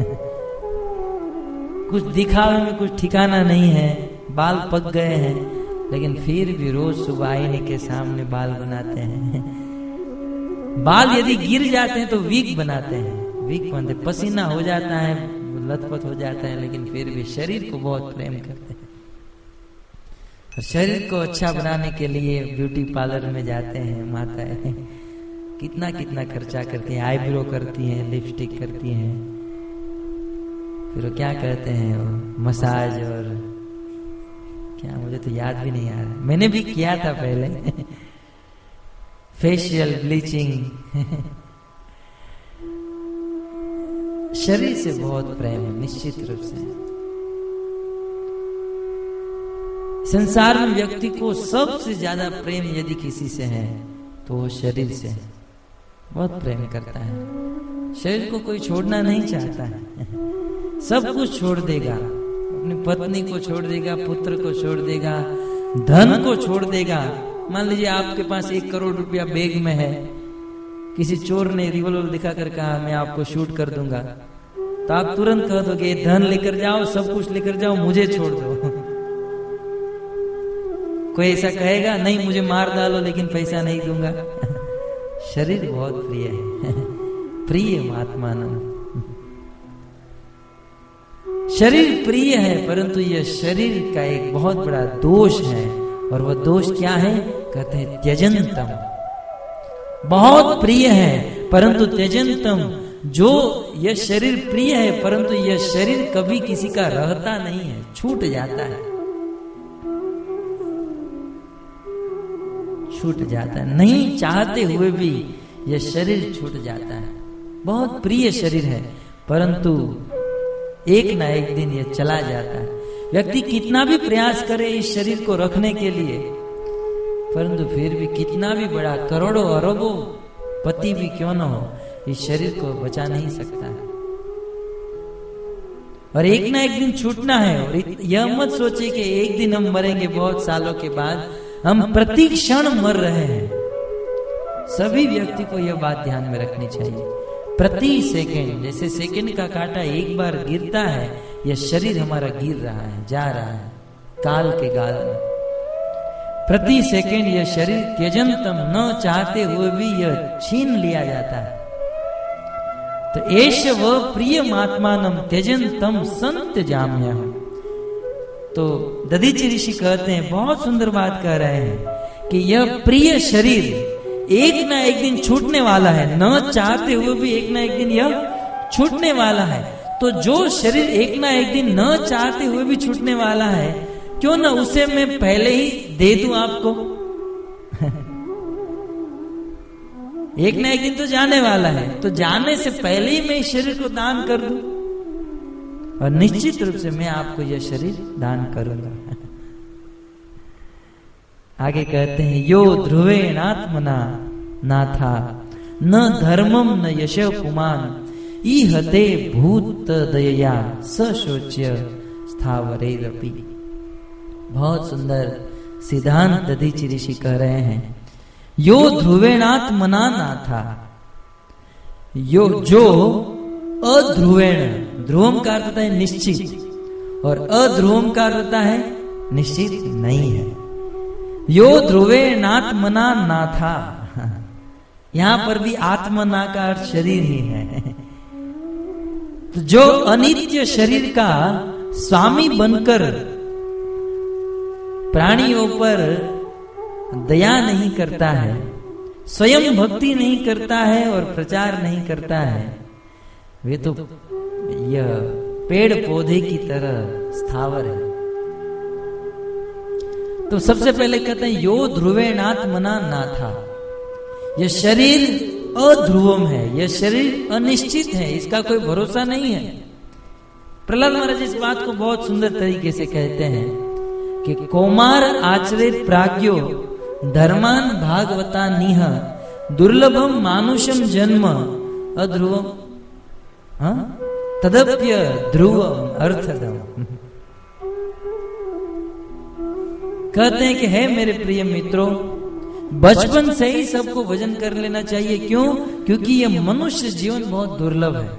कुछ दिखावे में कुछ ठिकाना नहीं है, बाल पक गए हैं, लेकिन फिर भी रोज सुबह आईने के सामने बाल बनाते हैं। बाल यदि गिर जाते हैं तो वीक बनाते हैं, वीक बनते, पसीना हो जाता है, लथपथ हो जाता है, लेकिन फिर भी शरीर को बहुत प्रेम करते हैं। और शरीर को अच्छा बनाने के लिए ब्यूटी पार्लर में जाते हैं माताएं, कितना कितना खर्चा करती हैं, आईब्रो करती हैं, लिपस्टिक करती हैं, फिर वो क्या कहते हैं, वो मसाज और क्या, मुझे तो याद भी नहीं आ रहा, मैंने भी किया था पहले, फेशियल ब्लीचिंग। शरीर से बहुत प्रेम है, निश्चित रूप से। संसार में व्यक्ति को सबसे ज्यादा प्रेम यदि किसी से है तो वो शरीर से है, बहुत प्रेम करता है। शरीर को कोई छोड़ना नहीं चाहता है, सब कुछ छोड़ देगा, अपनी पत्नी को छोड़ देगा, पुत्र को छोड़ देगा, धन को छोड़ देगा। मान लीजिए आपके पास 1 करोड़ रुपया बैग में है, किसी चोर ने रिवॉल्वर दिखाकर कहा मैं आपको शूट कर दूंगा, तो आप तुरंत कह दोगे धन लेकर जाओ, सब कुछ लेकर जाओ, मुझे छोड़ दो। कोई ऐसा कहेगा नहीं, मुझे मार डालो लेकिन पैसा नहीं दूंगा। शरीर बहुत प्रिय है, प्रियमात्मानं। शरीर प्रिय है, परंतु यह शरीर का एक बहुत बड़ा दोष है, और वह दोष क्या है, कहते हैं त्यजंतम। बहुत प्रिय है परंतु त्यजंतम, जो यह शरीर प्रिय है, परंतु यह शरीर कभी किसी का रहता नहीं है, छूट जाता है, छूट जाता है, नहीं चाहते हुए भी यह शरीर छूट जाता है। बहुत प्रिय शरीर है, परंतु एक ना एक दिन यह चला जाता है। व्यक्ति कितना भी प्रयास करे इस शरीर को रखने के लिए, परंतु फिर भी कितना भी बड़ा करोड़ों अरबों पति भी क्यों न हो, इस शरीर को बचा नहीं सकता है। और एक ना एक दिन छूटना है। और यह मत सोचे कि एक दिन हम मरेंगे, बहुत सालों के बाद। हम प्रति क्षण मर रहे हैं। सभी व्यक्ति को यह बात ध्यान में रखनी चाहिए। प्रति सेकंड, जैसे सेकंड का कांटा एक बार गिरता है, यह शरीर हमारा गिर रहा है, जा रहा है काल के गाल में। प्रति सेकंड यह शरीर त्यजंतम, न चाहते हुए भी यह छीन लिया जाता है। तो एष व प्रिय महात्मानम त्यजंतम संत जाम्य। तो दधीचि ऋषि कहते हैं, बहुत सुंदर बात कह रहे हैं कि यह प्रिय शरीर एक ना एक दिन छूटने वाला है, न चाहते हुए भी एक ना एक दिन यह छूटने वाला है। तो जो शरीर एक ना एक दिन न चाहते हुए भी छूटने वाला है, क्यों ना उसे मैं पहले ही दे दूं आपको। एक ना एक दिन तो जाने वाला है, तो जाने से पहले ही मैं इस शरीर को दान कर दूं, और निश्चित रूप से मैं आपको यह शरीर दान करूंगा। आगे कहते हैं, यो ध्रुवेणात्मना नाथा न धर्मम न यशो पुमान ईहते भूत दयया सशोच्य स्थावरेरपि। बहुत सुंदर सिद्धांत दधीचि ऋषि कह रहे हैं। यो ध्रुवेणात्मना नाथा, यो जो अध्रुवेण, ध्रुवम का अर्थ होता है निश्चित, और अध्रुवम का अर्थ होता है निश्चित नहीं है। यो ध्रुवेणात्मना नाथा, यहां पर भी आत्मना का अर्थ शरीर ही है। तो जो अनित्य शरीर का स्वामी बनकर प्राणियों पर दया नहीं करता है, स्वयं भक्ति नहीं करता है और प्रचार नहीं करता है, वे तो यह पेड़ पौधे की तरह स्थावर है। तो सबसे पहले कहते हैं, यो ध्रुवेणात्मना नाथा, यह शरीर अध्रुवम है, यह शरीर अनिश्चित है, इसका कोई भरोसा नहीं है। प्रहलाद महाराज इस बात को बहुत सुंदर तरीके से कहते हैं कि कौमार आचरित प्राज्ञो धर्मान भागवता निह दुर्लभम मानुषम जन्म अध्रुवम तदप्य ध्रुवम अर्थदम। कहते हैं कि है मेरे प्रिय मित्रों, बचपन से ही सबको भजन कर लेना चाहिए। क्यों? क्योंकि यह मनुष्य जीवन बहुत दुर्लभ है।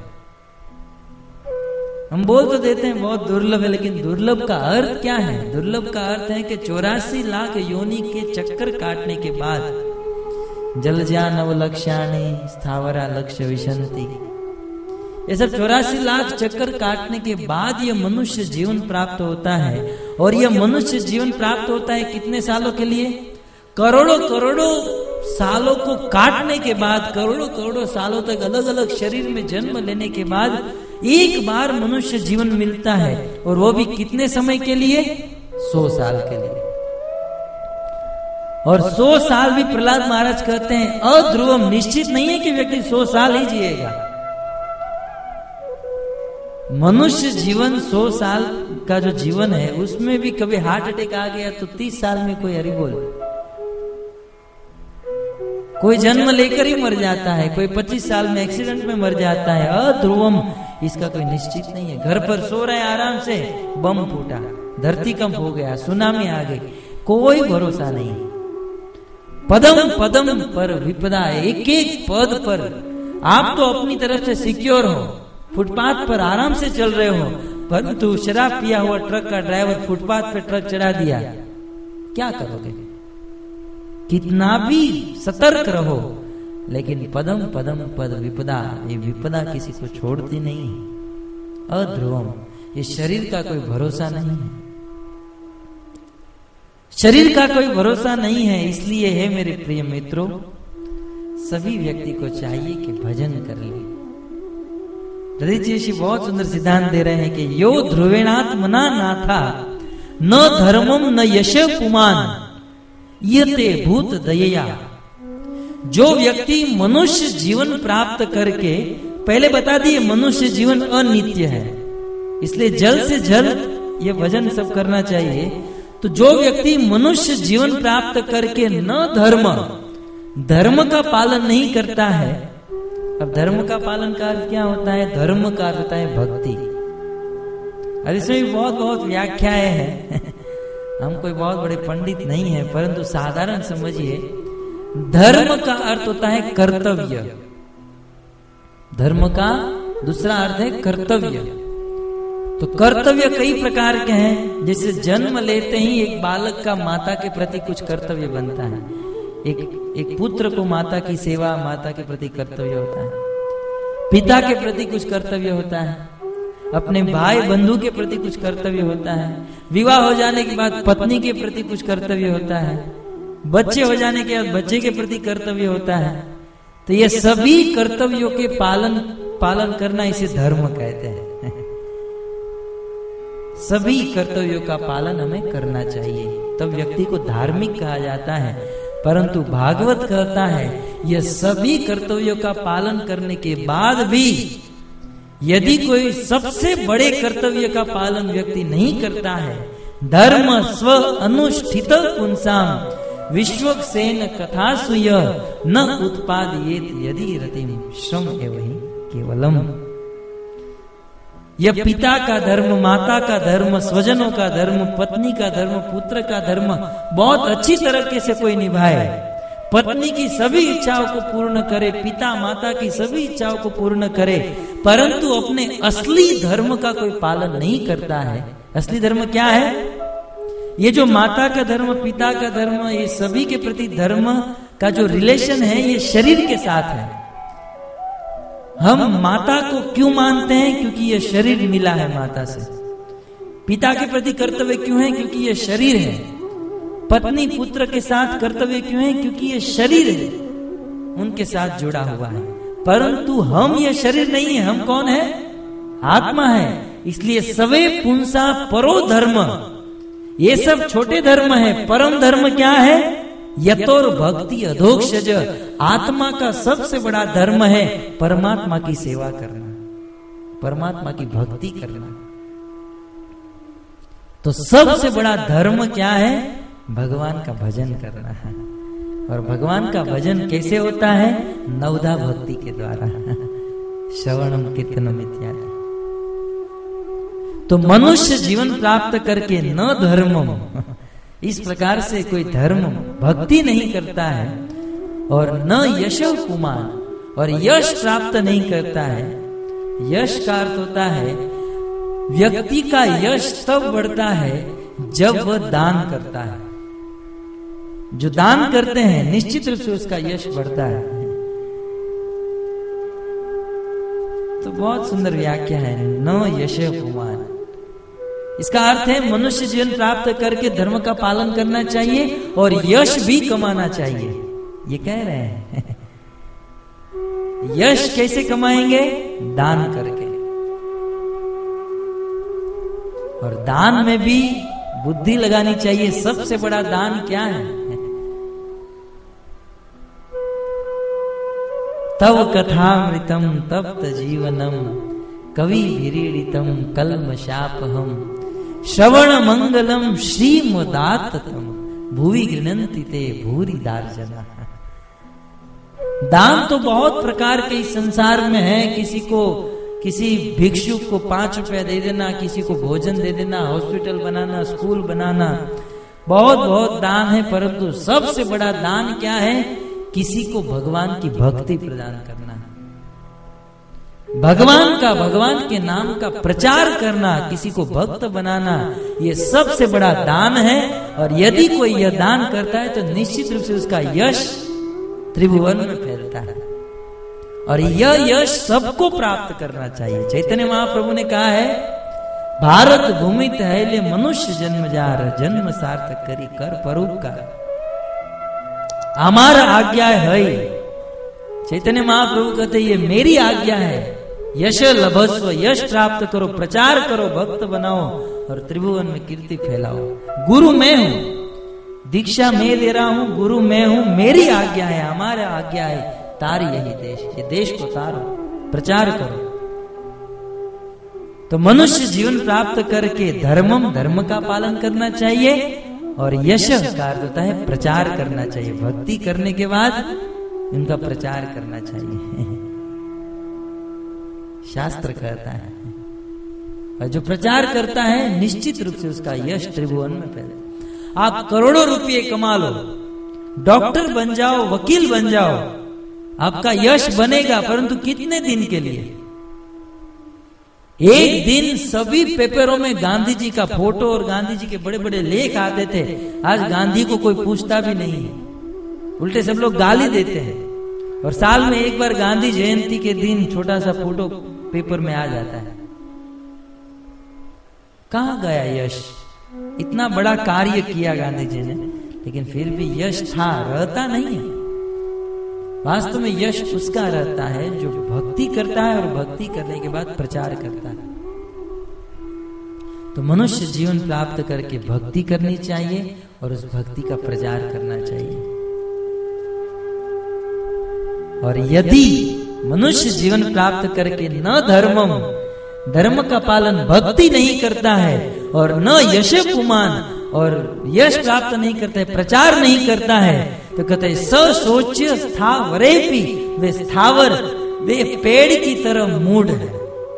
हम बोल तो देते हैं बहुत दुर्लभ है, लेकिन दुर्लभ का अर्थ क्या है? दुर्लभ का अर्थ है कि 84 लाख योनि के चक्कर काटने के बाद जलजा नवलक्ष्याणि स्थावरा लक्ष्य विशंति, ये सब 84 लाख चक्कर काटने के बाद यह मनुष्य जीवन प्राप्त होता है। और यह मनुष्य जीवन प्राप्त होता है कितने सालों के लिए? करोड़ों करोड़ों सालों को काटने के बाद, करोड़ों करोड़ों सालों तक अलग अलग शरीर में जन्म लेने के बाद एक बार मनुष्य जीवन मिलता है, और वो भी कितने समय के लिए? 100 साल के लिए। और 100 साल भी प्रहलाद महाराज कहते हैं अध्रुवम, निश्चित नहीं है कि व्यक्ति 100 साल ही जिएगा। मनुष्य जीवन 100 साल का जो जीवन है, उसमें भी कभी हार्ट अटैक आ गया तो 30 साल में कोई हरि बोल, कोई जन्म लेकर ही मर जाता है, कोई 25 साल में एक्सीडेंट में मर जाता है। अध्रुवम, इसका कोई निश्चित नहीं है। घर पर सो रहे आराम से, बम फूटा, धरतीकंप हो गया, सुनामी आ गई, कोई भरोसा नहीं। पदम पदम पर विपदा, एक एक पद पर आप तो अपनी तरफ से सिक्योर हो, फुटपाथ पर आराम से चल रहे हो, परंतु शराब पिया हुआ ट्रक का ड्राइवर फुटपाथ पर ट्रक चढ़ा दिया, क्या करोगे? कितना भी सतर्क रहो, लेकिन पदम पदम पद विपदा, ये विपदा किसी को छोड़ती नहीं है। अध्रुवम, ये शरीर का कोई भरोसा नहीं है, शरीर का कोई भरोसा नहीं है। इसलिए है मेरे प्रिय मित्रों, सभी व्यक्ति को चाहिए कि भजन कर ले। दधीचि ऋषि बहुत सुंदर सिद्धांत दे रहे हैं कि यो ध्रुवेणात्मना नाथा न धर्मम न यश पुमान यते भूत दयया। जो व्यक्ति मनुष्य जीवन प्राप्त करके, पहले बता दिए मनुष्य जीवन अनित्य है, इसलिए जल्द से जल्द ये भजन सब करना चाहिए। तो जो व्यक्ति मनुष्य जीवन प्राप्त करके न धर्म का पालन नहीं करता है। अब धर्म का पालन का अर्थ क्या होता है? धर्म का अर्थ होता है भक्ति। और इसमें भी बहुत बहुत व्याख्याएं हैं। हम कोई बहुत बड़े पंडित नहीं है, परंतु साधारण समझिए, धर्म का अर्थ होता है कर्तव्य। धर्म का दूसरा अर्थ है कर्तव्य। तो कर्तव्य कई प्रकार के हैं। जैसे जन्म लेते ही एक बालक का माता के प्रति कुछ कर्तव्य बनता है। एक पुत्र को माता की सेवा, माता के प्रति कर्तव्य होता है। पिता के प्रति कुछ कर्तव्य होता है। अपने भाई बंधु के प्रति कुछ कर्तव्य होता है। विवाह हो जाने के बाद पत्नी के प्रति कुछ कर्तव्य होता है। बच्चे हो जाने के बाद बच्चे के प्रति कर्तव्य होता है। तो ये सभी कर्तव्यों के पालन करना, इसे धर्म कहते हैं। सभी कर्तव्यों का पालन हमें करना चाहिए, तब व्यक्ति को धार्मिक कहा जाता है। परंतु भागवत कहता है यह सभी कर्तव्यों का पालन करने के बाद भी यदि कोई सबसे बड़े कर्तव्य का पालन व्यक्ति नहीं करता है, धर्म स्व अनुष्ठित पुंसाम विश्वक्सेन कथासुय न उत्पादयेत यदि रतिम श्रम एवं केवलम। यह पिता का धर्म, माता का धर्म, स्वजनों का धर्म, पत्नी का धर्म, पुत्र का धर्म बहुत अच्छी तरीके से कोई निभाए, पत्नी की सभी इच्छाओं को पूर्ण करे, पिता माता की सभी इच्छाओं को पूर्ण करे, परंतु अपने असली धर्म का कोई पालन नहीं करता है। असली धर्म क्या है? ये जो माता का धर्म, पिता का धर्म, ये सभी के प्रति धर्म का जो रिलेशन है, ये शरीर के साथ है। हम माता को क्यों मानते हैं? क्योंकि यह शरीर मिला है माता से। पिता के प्रति कर्तव्य क्यों है? क्योंकि यह शरीर है। पत्नी पुत्र के साथ कर्तव्य क्यों है? क्योंकि यह शरीर है, उनके साथ जुड़ा हुआ है। परंतु हम ये शरीर नहीं है। हम कौन है? आत्मा है। इसलिए सवे पुंसा परो धर्म, ये सब छोटे धर्म है। परम धर्म क्या है? यतोर भक्ति अधोक्षज, आत्मा का सबसे बड़ा धर्म है परमात्मा की सेवा करना, परमात्मा की भक्ति करना। तो सबसे बड़ा धर्म क्या है? भगवान का भजन करना है। और भगवान का भजन कैसे होता है? नवधा भक्ति के द्वारा, श्रवणम कीर्तनम इत्यादि। तो मनुष्य जीवन प्राप्त करके न धर्मम, इस प्रकार से कोई धर्म भक्ति नहीं करता है, और न यश पुमान, और यश प्राप्त नहीं करता है। यश का अर्थ होता है व्यक्ति का यश तब बढ़ता है जब वह दान करता है। जो दान करते हैं निश्चित रूप से उसका यश बढ़ता है। तो बहुत सुंदर व्याख्या है, न यश पुमान। इसका अर्थ है मनुष्य जीवन प्राप्त करके धर्म का पालन करना चाहिए और यश भी कमाना चाहिए, ये कह रहे हैं। यश कैसे कमाएंगे? दान करके। और दान में भी बुद्धि लगानी चाहिए। सबसे बड़ा दान क्या है? तव कथामृतम तप्त जीवनम कवि विरीडितम कल्मशापहम श्रवण मंगलम श्रीमदाततम भुवि गृणन्ति ते भूरि दार्जना। दान तो बहुत प्रकार के इस संसार में है। किसी भिक्षुक को 5 रुपया दे देना, किसी को भोजन दे देना, हॉस्पिटल बनाना, स्कूल बनाना, बहुत बहुत दान है। परंतु सबसे बड़ा दान क्या है? किसी को भगवान की भक्ति प्रदान करना, भगवान के नाम का प्रचार करना, किसी को भक्त बनाना, ये सबसे बड़ा दान है। और यदि कोई यह दान करता है तो निश्चित रूप से उसका यश त्रिभुवन में फैलता है। और यह यश सबको प्राप्त करना चाहिए। चैतन्य महाप्रभु ने कहा है, भारत भूमि तहले मनुष्य जन्म जार, जन्म सार्थक करी कर परोपकार। हमारा आज्ञा है। चैतन्य महाप्रभु कहते ये मेरी आज्ञा है, यश लभस्व, यश प्राप्त करो, प्रचार करो, भक्त बनाओ और त्रिभुवन में कीर्ति फैलाओ। गुरु मैं हूं, दीक्षा मैं दे रहा हूं, गुरु मैं हूं, मेरी आज्ञा है, हमारा आज्ञा है, तार यही देश, ये देश को तारो, प्रचार करो। तो मनुष्य जीवन प्राप्त करके धर्मम, धर्म का पालन करना चाहिए और यश का अर्थ होता है प्रचार करना चाहिए। भक्ति करने के बाद उनका प्रचार करना चाहिए, शास्त्र कहता है। और जो प्रचार करता है निश्चित रूप से उसका यश त्रिभुवन में फैलता। आप करोड़ों रुपये कमा लो, डॉक्टर बन जाओ, वकील बन जाओ, आपका यश बनेगा, परंतु कितने दिन के लिए? एक दिन सभी पेपरों में गांधी जी का फोटो और गांधी जी के बड़े बड़े लेख आते थे। आज गांधी को कोई पूछता भी नहीं है, उल्टे सब लोग गाली देते हैं। और साल में एक बार गांधी जयंती के दिन छोटा सा फोटो पेपर में आ जाता है। कहां गया यश? इतना बड़ा कार्य किया गांधी जी ने, लेकिन फिर भी यश था, रहता नहीं है। वास्तव में यश उसका रहता है जो भक्ति करता है और भक्ति करने के बाद प्रचार करता है। तो मनुष्य जीवन प्राप्त करके भक्ति करनी चाहिए और उस भक्ति का प्रचार करना चाहिए। और यदि मनुष्य जीवन प्राप्त करके न धर्मम, धर्म का पालन, भक्ति नहीं करता है और न यश पुमान, और यश प्राप्त नहीं करता है, प्रचार नहीं करता है, तो कहते हैं ससोच्य स्थावरेपि, वे स्थावर, वे पेड़ की तरह मूढ़ है।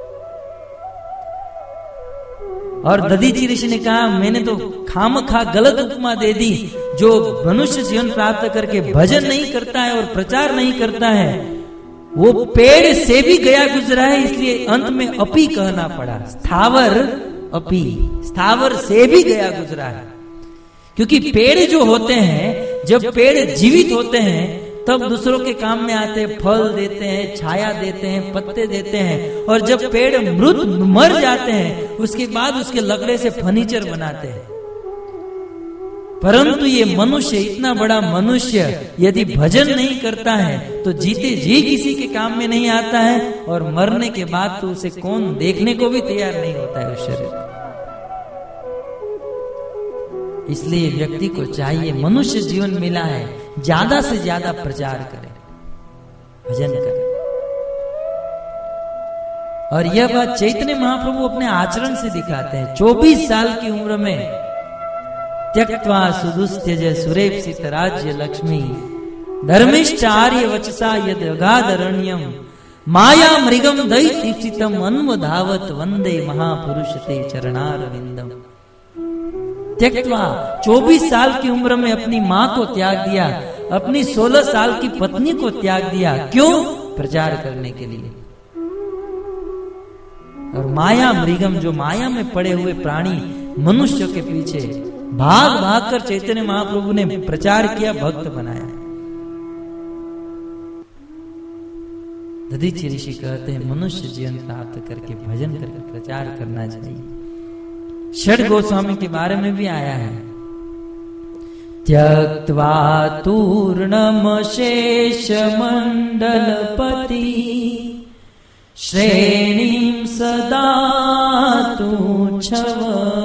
और दधीचि ऋषि ने कहा मैंने तो खामखा गलत उपमा दे दी। जो मनुष्य जीवन प्राप्त करके भजन नहीं करता है और प्रचार नहीं करता है, वो पेड़ से भी गया गुजरा है, इसलिए अंत में अपी कहना पड़ा। स्थावर अपी, स्थावर से भी गया गुजरा है। क्योंकि पेड़ जो होते हैं, जब पेड़ जीवित होते हैं तब दूसरों के काम में आते हैं, फल देते हैं, छाया देते हैं, पत्ते देते हैं। और जब पेड़ मृत मर जाते हैं उसके बाद उसके लकड़े से फर्नीचर बनाते हैं। परंतु ये मनुष्य, इतना बड़ा मनुष्य यदि भजन नहीं करता है तो जीते जी किसी के काम में नहीं आता है, और मरने के बाद तो उसे कौन देखने को भी तैयार नहीं होता है उस शरीर। इसलिए व्यक्ति को चाहिए, मनुष्य जीवन मिला है, ज्यादा से ज्यादा प्रचार करे, भजन करे। और यह बात चैतन्य महाप्रभु अपने आचरण से दिखाते हैं। 24 साल की उम्र में त्यक्त्वा सुदुस्त्यज सुरेप्सित राज्य लक्ष्मी धर्मिष्ठ आर्य वचसा यद अगाधरण्यम माया मृगम दैत्युचितम अन्वधावत वंदे महापुरुष ते चरणारविंदम। त्यक्त्वा 24 साल की उम्र में अपनी माँ को त्याग दिया, अपनी 16 साल की पत्नी को त्याग दिया। क्यों? प्रचार करने के लिए। और माया मृगम, जो माया में पड़े हुए प्राणी मनुष्य के पीछे भाग भाग कर चैतन्य महाप्रभु ने प्रचार किया, भक्त बनाया। दधीचि ऋषि कहते हैं मनुष्य जीवन प्राप्त करके भजन करके प्रचार करना चाहिए। षड गोस्वामी के बारे में भी आया है, त्यक्त्वा तूर्णम शेष मंडलपति श्रेणीं सदा तुच्छव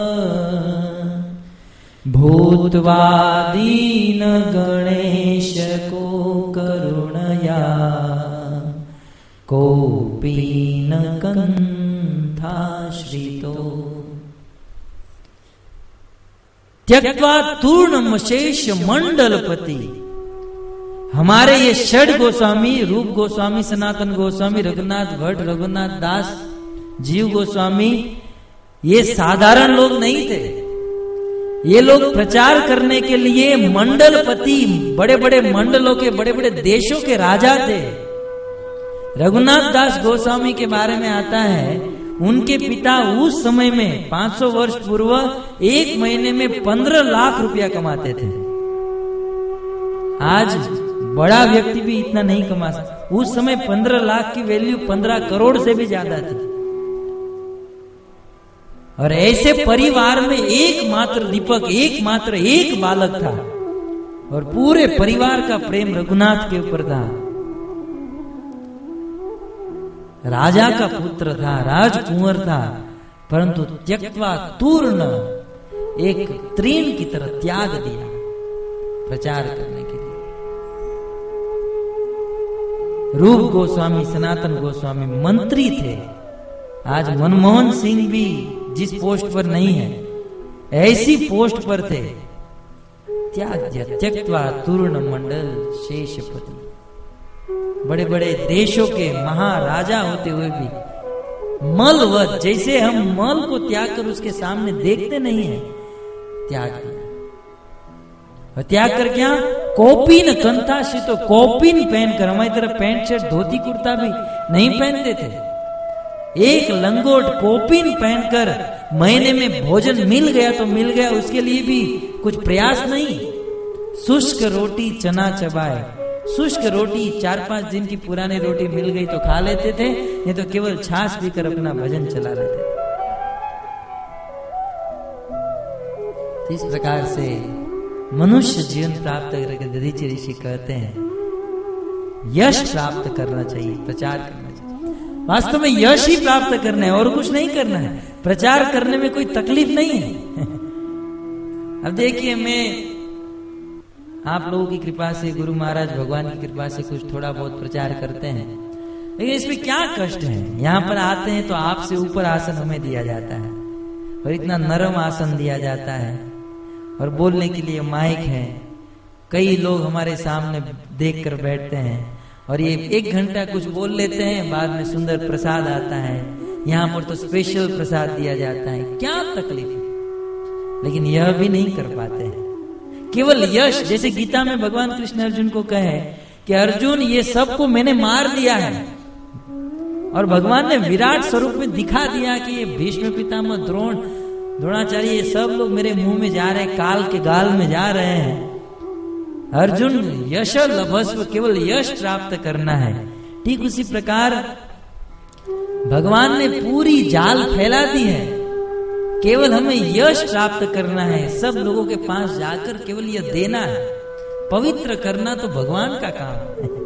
भूत्वा दीन गणेश को करुणया कोपी न कंथाश्रितो। त्यक्त्वा तूर्णम शेष मंडलपति। हमारे ये षड गोस्वामी, रूप गोस्वामी, सनातन गोस्वामी, रघुनाथ भट्ट, रघुनाथ दास, जीव गोस्वामी, ये साधारण लोग नहीं थे। ये लोग प्रचार करने के लिए मंडलपति, बड़े बड़े मंडलों के, बड़े बड़े देशों के राजा थे। रघुनाथ दास गोस्वामी के बारे में आता है, उनके पिता उस समय में 500 वर्ष पूर्व एक महीने में 15 लाख रुपया कमाते थे। आज बड़ा व्यक्ति भी इतना नहीं कमा सकता। उस समय 15 लाख की वैल्यू 15 करोड़ से भी ज्यादा थी। और ऐसे परिवार में एकमात्र दीपक, एकमात्र एक बालक था, और पूरे परिवार का प्रेम रघुनाथ के ऊपर था। राजा का पुत्र था, राजकुंवर था, परंतु त्यक्त्वा तूर्ण एक तृण की तरह त्याग दिया प्रचार करने के लिए। रूप गोस्वामी, सनातन गोस्वामी मंत्री थे। आज मनमोहन सिंह भी जिस पोस्ट पर नहीं है, ऐसी पोस्ट पर थे। त्याज्य त्यक्त्वा तूर्ण मंडल शेषपति। बड़े बड़े देशों के महाराजा होते हुए भी मलवत, जैसे हम मल को त्याग कर उसके सामने देखते नहीं है, त्याग दिया। और त्याग कर क्या? कौपीन कंठाशी, तो कौपीन पहनकर, हमारी तरह पैंट शर्ट धोती कुर्ता भी नहीं पहनते थे। एक लंगोट कौपीन पहनकर महीने में भोजन मिल गया तो मिल गया, उसके लिए भी कुछ प्रयास नहीं। शुष्क रोटी चना चबाए, शुष्क रोटी 4-5 दिन की पुरानी रोटी मिल गई तो खा लेते थे, नहीं तो केवल छाछ पीकर अपना भजन चला लेते थे। इस प्रकार से मनुष्य जीवन प्राप्त करके दधीचि ऋषि कहते हैं यश प्राप्त करना चाहिए, प्रचार करना चाहिए। वास्तव में यश ही प्राप्त करना है और कुछ नहीं करना है। प्रचार करने में कोई तकलीफ नहीं है। अब देखिए, मैं आप लोगों की कृपा से, गुरु महाराज भगवान की कृपा से कुछ थोड़ा बहुत प्रचार करते हैं, लेकिन इसमें क्या कष्ट है? यहाँ पर आते हैं तो आपसे ऊपर आसन हमें दिया जाता है और इतना नरम आसन दिया जाता है और बोलने के लिए माइक है। कई लोग हमारे सामने देखकर बैठते हैं और ये 1 घंटा कुछ बोल लेते हैं, बाद में सुंदर प्रसाद आता है। यहाँ पर तो स्पेशल प्रसाद दिया जाता है, क्या तकलीफ है? लेकिन यह भी नहीं कर पाते हैं। केवल यश, जैसे गीता में भगवान कृष्ण अर्जुन को कहे कि अर्जुन ये सबको मैंने मार दिया है, और भगवान ने विराट स्वरूप में दिखा दिया कि ये भीष्म पितामह, द्रोणाचार्य, ये सब लोग मेरे मुंह में जा रहे हैं, काल के गाल में जा रहे हैं। अर्जुन यश लभस्व, केवल यश प्राप्त करना है। ठीक उसी प्रकार भगवान ने पूरी जाल फैला दी है, केवल हमें यश प्राप्त करना है। सब लोगों के पास जाकर केवल यह देना है, पवित्र करना तो भगवान का काम है।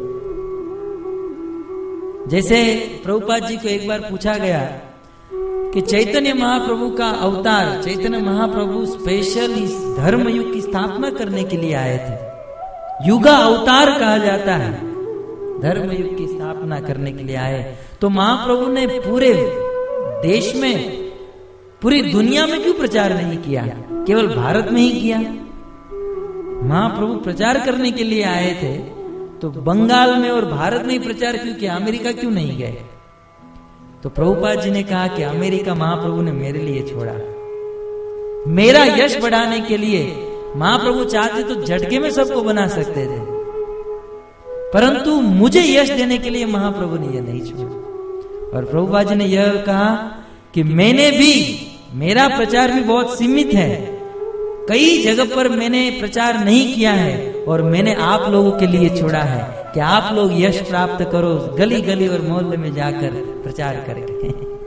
जैसे प्रभुपाद जी को एक बार पूछा गया कि चैतन्य महाप्रभु का अवतार, चैतन्य महाप्रभु स्पेशल इस धर्म युग की स्थापना करने के लिए आए थे। युगा अवतार कहा जाता है, धर्म युग की स्थापना करने के लिए आए। तो महाप्रभु ने पूरे देश में, पूरी दुनिया में क्यों प्रचार नहीं किया? केवल भारत में ही किया। महाप्रभु प्रचार करने के लिए आए थे तो बंगाल में और भारत में ही प्रचार क्यों किया? अमेरिका क्यों नहीं गए? तो प्रभुपाद जी ने कहा कि अमेरिका महाप्रभु ने मेरे लिए छोड़ा, मेरा यश बढ़ाने के लिए। महाप्रभु चाहते तो झटके में सबको बना सकते थे, परंतु मुझे यश देने के लिए महाप्रभु ने यह नहीं छोड़ा। और प्रभुपाद जी ने यह कहा कि मैंने भी, मेरा प्रचार भी बहुत सीमित है, कई जगह पर मैंने प्रचार नहीं किया है, और मैंने आप लोगों के लिए छोड़ा है कि आप लोग यश प्राप्त करो, गली गली और मोहल्ले में जाकर प्रचार करके।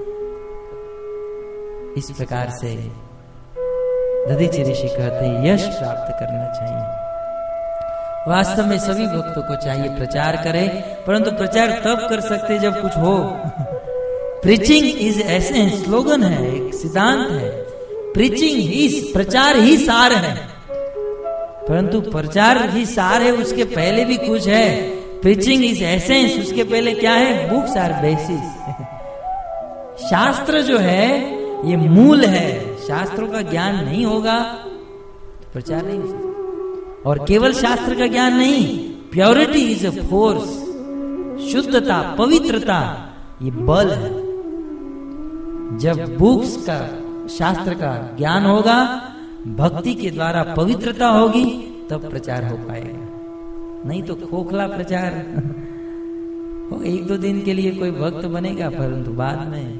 इस प्रकार से दधीचि ऋषि कहते हैं यश प्राप्त करना चाहिए। वास्तव में सभी भक्तों को चाहिए प्रचार करें, परंतु प्रचार तब कर सकते जब कुछ हो। प्रीचिंग इज एसेंस, स्लोगन है, एक सिद्धांत है। प्रीचिंग ही, प्रचार ही सार है, परंतु प्रचार ही सार है, उसके पहले भी कुछ है। प्रीचिंग इज एसेंस, उसके पहले क्या है? Books are basis. शास्त्र जो है ये मूल है, शास्त्रों का ज्ञान नहीं होगा तो प्रचार नहीं हो सकता। और केवल शास्त्र का ज्ञान नहीं, प्योरिटी इज अ फोर्स, शुद्धता, पवित्रता ये बल है। जब बुक्स का, शास्त्र का ज्ञान होगा, भक्ति के द्वारा पवित्रता होगी, तब प्रचार हो पाएगा। नहीं तो खोखला प्रचार 1-2 दिन के लिए कोई भक्त बनेगा, परंतु बाद में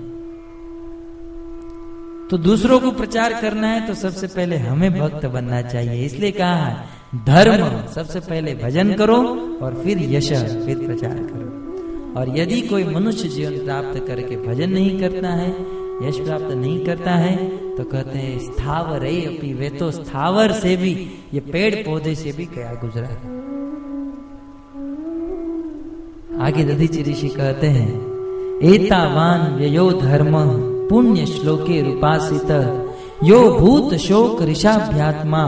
तो दूसरों को प्रचार करना है तो सबसे पहले हमें भक्त बनना चाहिए। इसलिए कहा है धर्म, सबसे पहले भजन करो और फिर यश, फिर प्रचार करो। और यदि कोई मनुष्य जीवन प्राप्त करके भजन नहीं करता है, यश प्राप्त नहीं करता है, तो कहते हैं स्थावर है अपी, वे तो स्थावर से भी, ये पेड़ पौधे से भी गया गुजरा है। आगे दधीचि ऋषि कहते हैं एतावान व्ययो धर्म पुण्य श्लोके रूपासित यो भूत शोक ऋषाभ्यात्मा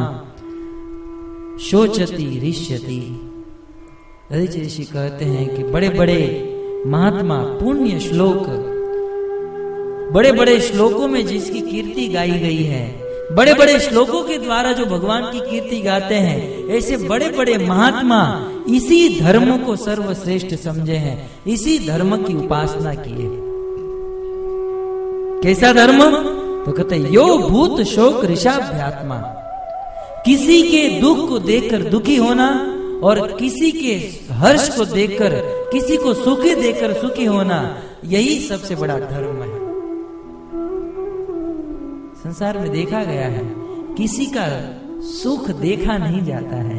शोचति ऋष्यति। दधीचि ऋषि कहते हैं कि बड़े बड़े महात्मा पुण्य श्लोक, बड़े बड़े श्लोकों में जिसकी कीर्ति गाई गई है, बड़े बड़े श्लोकों के द्वारा जो भगवान की कीर्ति गाते हैं, ऐसे बड़े बड़े महात्मा इसी धर्म को सर्वश्रेष्ठ समझे हैं, इसी धर्म की उपासना किए। कैसा धर्म? तो कहते यो भूत शोक ऋषाभ्यात्मा, किसी के दुख को देखकर दुखी होना और किसी के हर्ष को देखकर, किसी को सुखी देखकर सुखी होना, यही सबसे बड़ा धर्म है। संसार में देखा गया है किसी का सुख देखा नहीं जाता है।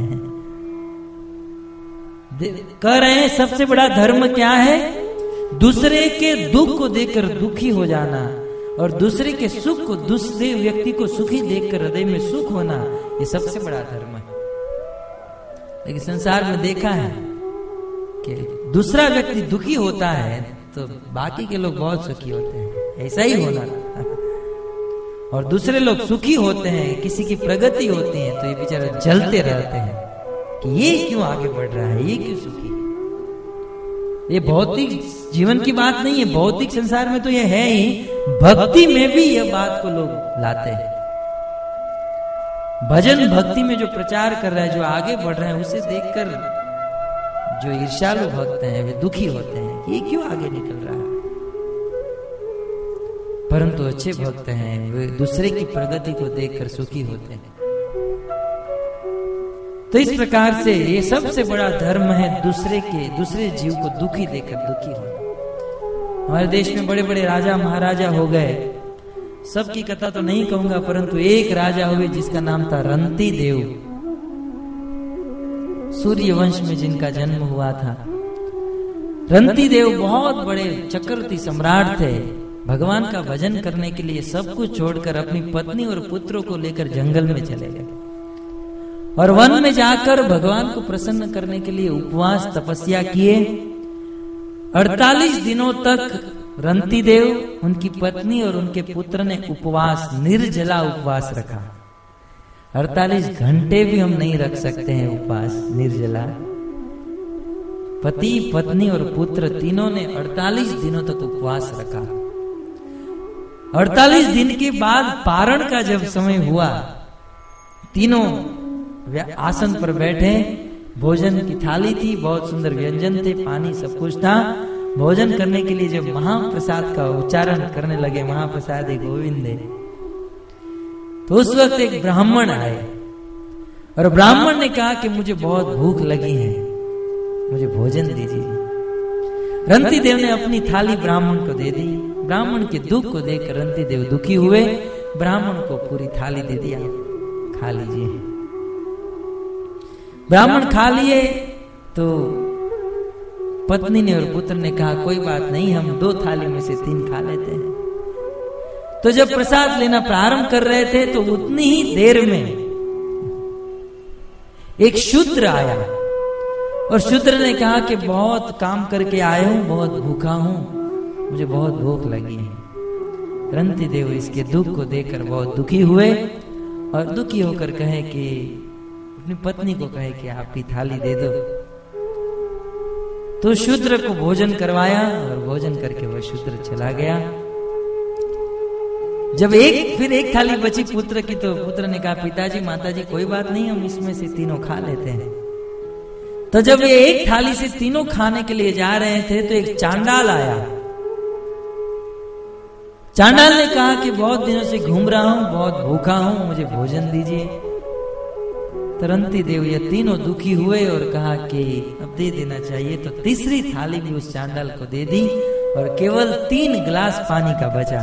कह रहे हैं सबसे बड़ा धर्म क्या है? दूसरे के दुख को देखकर दुखी हो जाना और दूसरे के सुख को, दूसरे व्यक्ति को सुखी देखकर हृदय में सुख होना, ये सबसे बड़ा धर्म है। लेकिन संसार में देखा है कि दूसरा व्यक्ति दुखी होता है तो बाकी के लोग बहुत सुखी होते हैं, ऐसा ही होना। और दूसरे लोग सुखी होते हैं, किसी की प्रगति होती है तो ये बेचारे जलते रहते हैं कि ये क्यों आगे बढ़ रहा है, ये क्यों सुखी। ये भौतिक जीवन की बात नहीं है, भौतिक संसार में तो ये है ही, भक्ति में भी यह बात को लोग लाते हैं। भजन भक्ति में जो प्रचार कर रहा है, जो आगे बढ़ रहे हैं, उसे देखकर जो ईर्ष्यालु भक्त हैं वे दुखी होते हैं, ये क्यों आगे निकल रहा है। परंतु अच्छे भक्त हैं वे दूसरे की प्रगति को देखकर सुखी होते हैं। तो इस प्रकार से ये सबसे बड़ा धर्म है, दूसरे जीव को दुखी देखकर दुखी होना। हमारे देश में बड़े बड़े राजा महाराजा हो गए, सबकी कथा तो नहीं कहूंगा, परंतु एक राजा हुए जिसका नाम था रंती देव, सूर्य वंश में जिनका जन्म हुआ था। रंती देव बहुत बड़े चक्रवर्ती सम्राट थे। भगवान का भजन करने के लिए सब कुछ छोड़कर अपनी पत्नी और पुत्रों को लेकर जंगल में चले गए और वन में जाकर भगवान को प्रसन्न करने के लिए उपवास तपस्या किए। 48 दिनों तक रंती देव, उनकी पत्नी और उनके पुत्र ने उपवास, निर्जला उपवास रखा। 48 घंटे भी हम नहीं रख सकते हैं उपवास निर्जला। पति, पत्नी और पुत्र तीनों ने 48 दिनों तक उपवास रखा। 48 दिन के बाद पारण का जब समय हुआ, तीनों आसन पर बैठे, भोजन की थाली थी, बहुत सुंदर व्यंजन थे, पानी सब कुछ था। भोजन करने के लिए जब महाप्रसाद का उच्चारण करने लगे, महाप्रसाद गोविंदे, तो उस वक्त एक ब्राह्मण आए और ब्राह्मण ने कहा कि मुझे बहुत भूख लगी है, मुझे भोजन दीजिए। रंती देव ने अपनी थाली ब्राह्मण को दे दी। ब्राह्मण के दुख को देखकर रंती देव दुखी हुए, ब्राह्मण को पूरी थाली दे दिया, खा लीजिए। ब्राह्मण खा लिए तो पत्नी ने और पुत्र ने कहा कोई बात नहीं, हम 2 थाली में से 3 खा लेते हैं। तो जब प्रसाद लेना प्रारंभ कर रहे थे तो उतनी ही देर में एक शूद्र आया और शूद्र ने कहा कि बहुत काम करके आया हूं, बहुत भूखा हूं, मुझे बहुत भूख लगी है। रंती देव इसके दुख को देखकर बहुत दुखी हुए और दुखी होकर कहे कि अपनी पत्नी को कहे कि आप ही थाली दे दो। तो शूद्र को भोजन करवाया और भोजन करके वह शूद्र चला गया। जब फिर एक थाली बची पुत्र की, तो पुत्र ने कहा पिताजी माताजी कोई बात नहीं, हम इसमें से तीनों खा लेते हैं। तो जब ये एक थाली से तीनों खाने के लिए जा रहे थे तो एक चांडाल आया। चांडाल ने कहा कि बहुत दिनों से घूम रहा हूं, बहुत भूखा हूं, मुझे भोजन दीजिए। तो रंती देव ये तीनों दुखी हुए और कहा कि अब दे देना चाहिए। तो तीसरी थाली भी उस चांडाल को दे दी और केवल 3 गिलास पानी का बचा।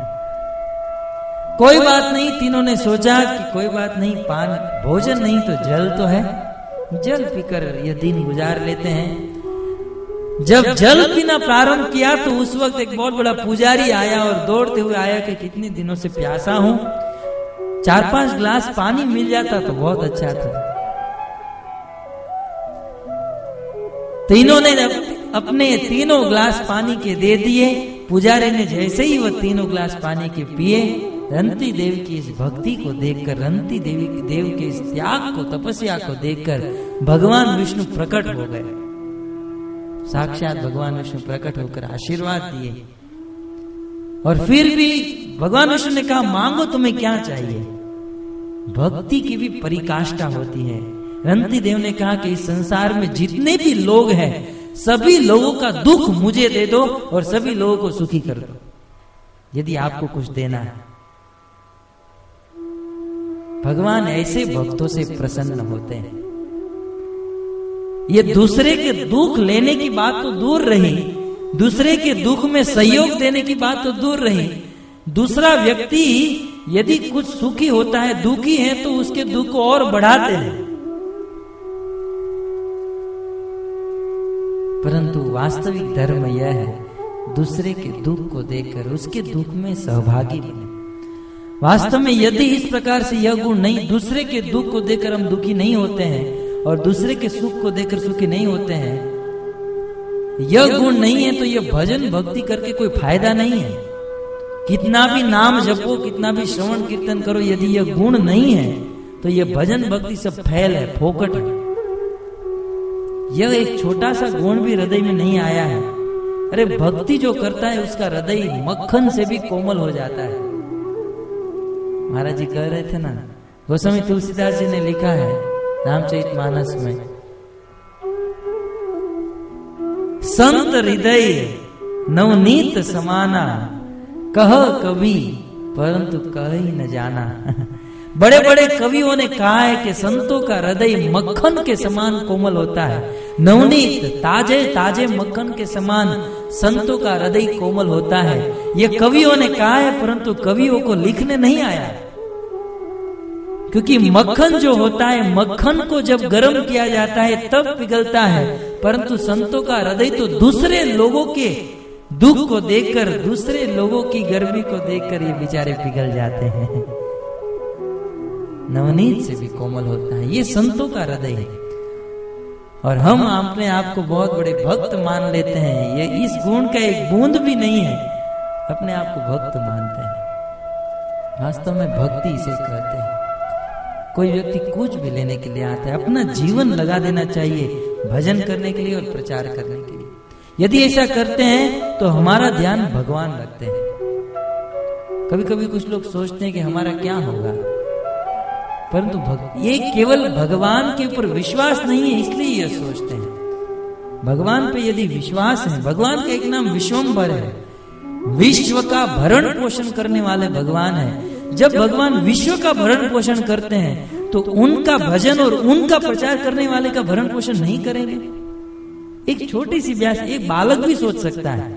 कोई बात नहीं, तीनों ने सोचा कि कोई बात नहीं, पानी भोजन नहीं तो जल तो है, जल पीकर यह दिन गुजार लेते हैं। जब जल पीना प्रारंभ किया तो उस वक्त एक बहुत बड़ा पुजारी आया और दौड़ते हुए आया कि कितने दिनों से प्यासा हूं, 4-5 गिलास पानी मिल जाता तो बहुत अच्छा था। तो इन्होंने अपने 3 ग्लास पानी के दे दिए। पुजारी ने जैसे ही वह 3 ग्लास पानी के पिए, रंती देव की इस भक्ति को देखकर, रंती देव के इस त्याग को, तपस्या को देखकर भगवान विष्णु प्रकट हो गए। साक्षात भगवान विष्णु प्रकट होकर आशीर्वाद दिए। और फिर भी भगवान विष्णु ने कहा, मांगो तुम्हें क्या चाहिए। भक्ति की भी परिकाष्ठा होती है। रंती देव ने कहा कि इस संसार में जितने भी लोग हैं, सभी लोगों का दुख मुझे दे दो और सभी लोगों को सुखी कर दो, यदि आपको कुछ देना है। भगवान ऐसे भक्तों से प्रसन्न होते हैं। ये दूसरे के दुख लेने की बात तो दूर रही, दूसरे के दुख में सहयोग देने की बात तो दूर रही, दूसरा व्यक्ति यदि कुछ सुखी होता है, दुखी है, तो उसके दुख को और बढ़ाते हैं। परंतु वास्तविक धर्म यह है, दूसरे के दुख को देखकर उसके दुख में सहभागी बने। वास्तव में यदि इस प्रकार से यह गुण नहीं, दूसरे के दुख को देखकर हम दुखी नहीं होते हैं और दूसरे के सुख को देखकर सुखी नहीं होते हैं, यह गुण नहीं है तो यह भजन भक्ति करके कोई फायदा नहीं है। कितना भी नाम जपो, कितना भी श्रवण कीर्तन करो, यदि यह गुण नहीं है तो यह भजन भक्ति सब फैल है, फोकट है। यह एक छोटा सा गुण भी हृदय में नहीं आया है। अरे भक्ति जो करता है उसका हृदय मक्खन से भी कोमल हो जाता है। महाराज जी कह रहे थे ना, गोस्वामी तुलसीदास जी ने लिखा है रामचरितमानस में, संत हृदय नवनीत समाना, कह कवि परंतु कह ही न जाना। बड़े बड़े कवियों ने कहा है कि संतों का हृदय मक्खन के समान कोमल होता है। नवनीत ताजे ताजे मक्खन के समान संतों का हृदय कोमल होता है। ये कवियों ने कहा है, परंतु कवियों को लिखने नहीं आया, क्योंकि मक्खन जो होता है, मक्खन को जब गर्म किया जाता है तब पिघलता है, परंतु संतों का हृदय तो दूसरे लोगों के दुख को देखकर, दूसरे लोगों की गर्मी को देखकर ये बेचारे पिघल जाते हैं। नवनीत से भी कोमल होता है, ये संतों का हृदय है। और हम अपने आप को बहुत बड़े भक्त मान लेते हैं, ये इस गुण का एक बूंद भी नहीं है, अपने आप को भक्त मानते हैं। वास्तव में भक्ति इसे कहते हैं। कोई व्यक्ति कुछ भी लेने के लिए आता है, अपना जीवन लगा देना चाहिए भजन करने के लिए और प्रचार करने के लिए। यदि ऐसा करते हैं तो हमारा ध्यान भगवान रखते हैं। कभी कभी कुछ लोग सोचते हैं कि हमारा क्या होगा, परंतु ये केवल भगवान के ऊपर विश्वास नहीं है, इसलिए ये सोचते हैं। भगवान पे यदि विश्वास है, भगवान का एक नाम विश्वम्भर है, विश्व का भरण पोषण करने वाले भगवान है। जब भगवान विश्व का भरण पोषण करते हैं तो उनका भजन और उनका प्रचार करने वाले का भरण पोषण नहीं करेंगे। एक छोटी सी व्यास, एक बालक भी सोच सकता है,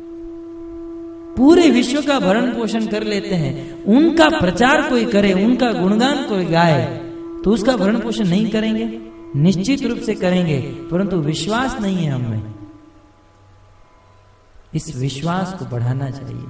पूरे विश्व का भरण पोषण कर लेते हैं, उनका प्रचार कोई करे, उनका गुणगान कोई गाए, तो उसका भरण पोषण नहीं करेंगे? निश्चित रूप से करेंगे, परंतु विश्वास नहीं है हमें। इस विश्वास को बढ़ाना चाहिए।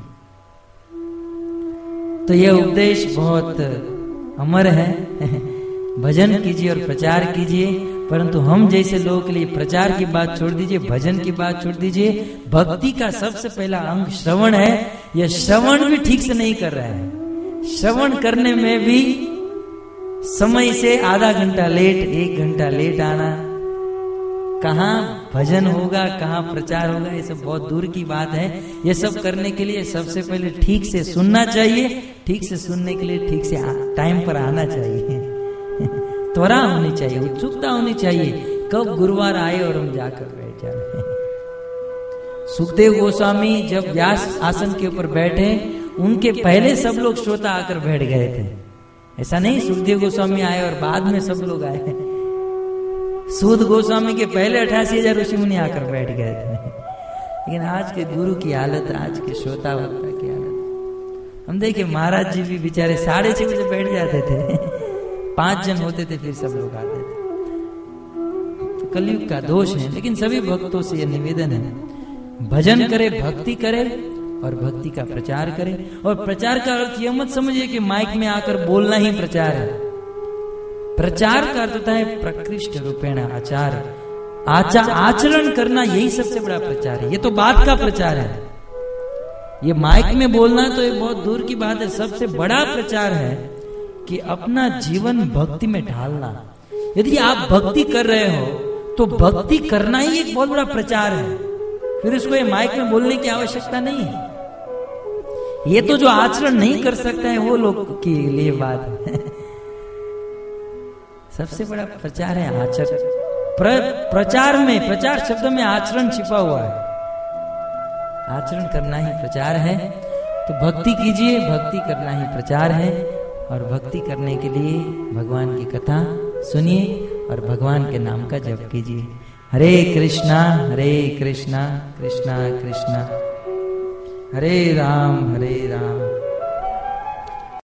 तो यह उपदेश बहुत अमर है। भजन कीजिए और प्रचार कीजिए, परंतु हम जैसे लोगों के लिए प्रचार की बात छोड़ दीजिए, भजन की बात छोड़ दीजिए। भक्ति का सबसे पहला अंग श्रवण है। यह श्रवण भी ठीक से नहीं कर रहा है। श्रवण करने में भी समय से आधा घंटा लेट, 1 घंटा लेट आना, कहाँ भजन होगा, कहाँ प्रचार होगा, ये सब बहुत दूर की बात है। ये सब करने के लिए सबसे पहले ठीक से सुनना चाहिए। ठीक से सुनने के लिए ठीक से टाइम पर आना चाहिए, त्वरा होनी चाहिए, उत्सुकता होनी चाहिए, कब गुरुवार आए और हम जाकर बैठ जाए। सुखदेव गोस्वामी जब व्यास आसन के ऊपर बैठे, उनके पहले सब लोग श्रोता आकर बैठ गए थे। ऐसा नहीं सुखदेव गोस्वामी आए और बाद में सब लोग आए। सूद गोस्वामी के पहले 88,000 ऋषि मुनि आकर बैठ गए थे। लेकिन आज के गुरु की हालत, आज के श्रोता वक्ता की हालत, हम देखे महाराज जी भी बेचारे 6:30 बजे बैठ जाते थे, 5 जन होते थे, फिर सब लोग आते थे। तो कलयुग का दोष है। लेकिन सभी भक्तों से यह निवेदन है, भजन करे, भक्ति करे और भक्ति का प्रचार करे। और प्रचार का अर्थ यह मत समझिए कि माइक में आकर बोलना ही प्रचार है। प्रचार का अर्थ होता है प्रकृष्ट रूपेण आचार। आचरण करना यही सबसे बड़ा प्रचार है। ये तो बात का प्रचार है, ये माइक में बोलना तो एक बहुत दूर की बात है। सबसे बड़ा प्रचार है कि अपना जीवन भक्ति में ढालना। यदि आप भक्ति कर रहे हो तो भक्ति करना ही एक बहुत बड़ा प्रचार है, फिर उसको ये माइक में बोलने की आवश्यकता नहीं है। ये तो जो आचरण नहीं कर सकता है वो लोग के लिए बात है। सबसे बड़ा प्रचार है आचरण। प्रचार शब्द में आचरण छिपा हुआ है। आचरण करना ही प्रचार है। तो भक्ति कीजिए, भक्ति करना ही प्रचार है। और भक्ति करने के लिए भगवान की कथा सुनिए और भगवान के नाम का जप कीजिए। हरे कृष्णा कृष्णा कृष्णा हरे राम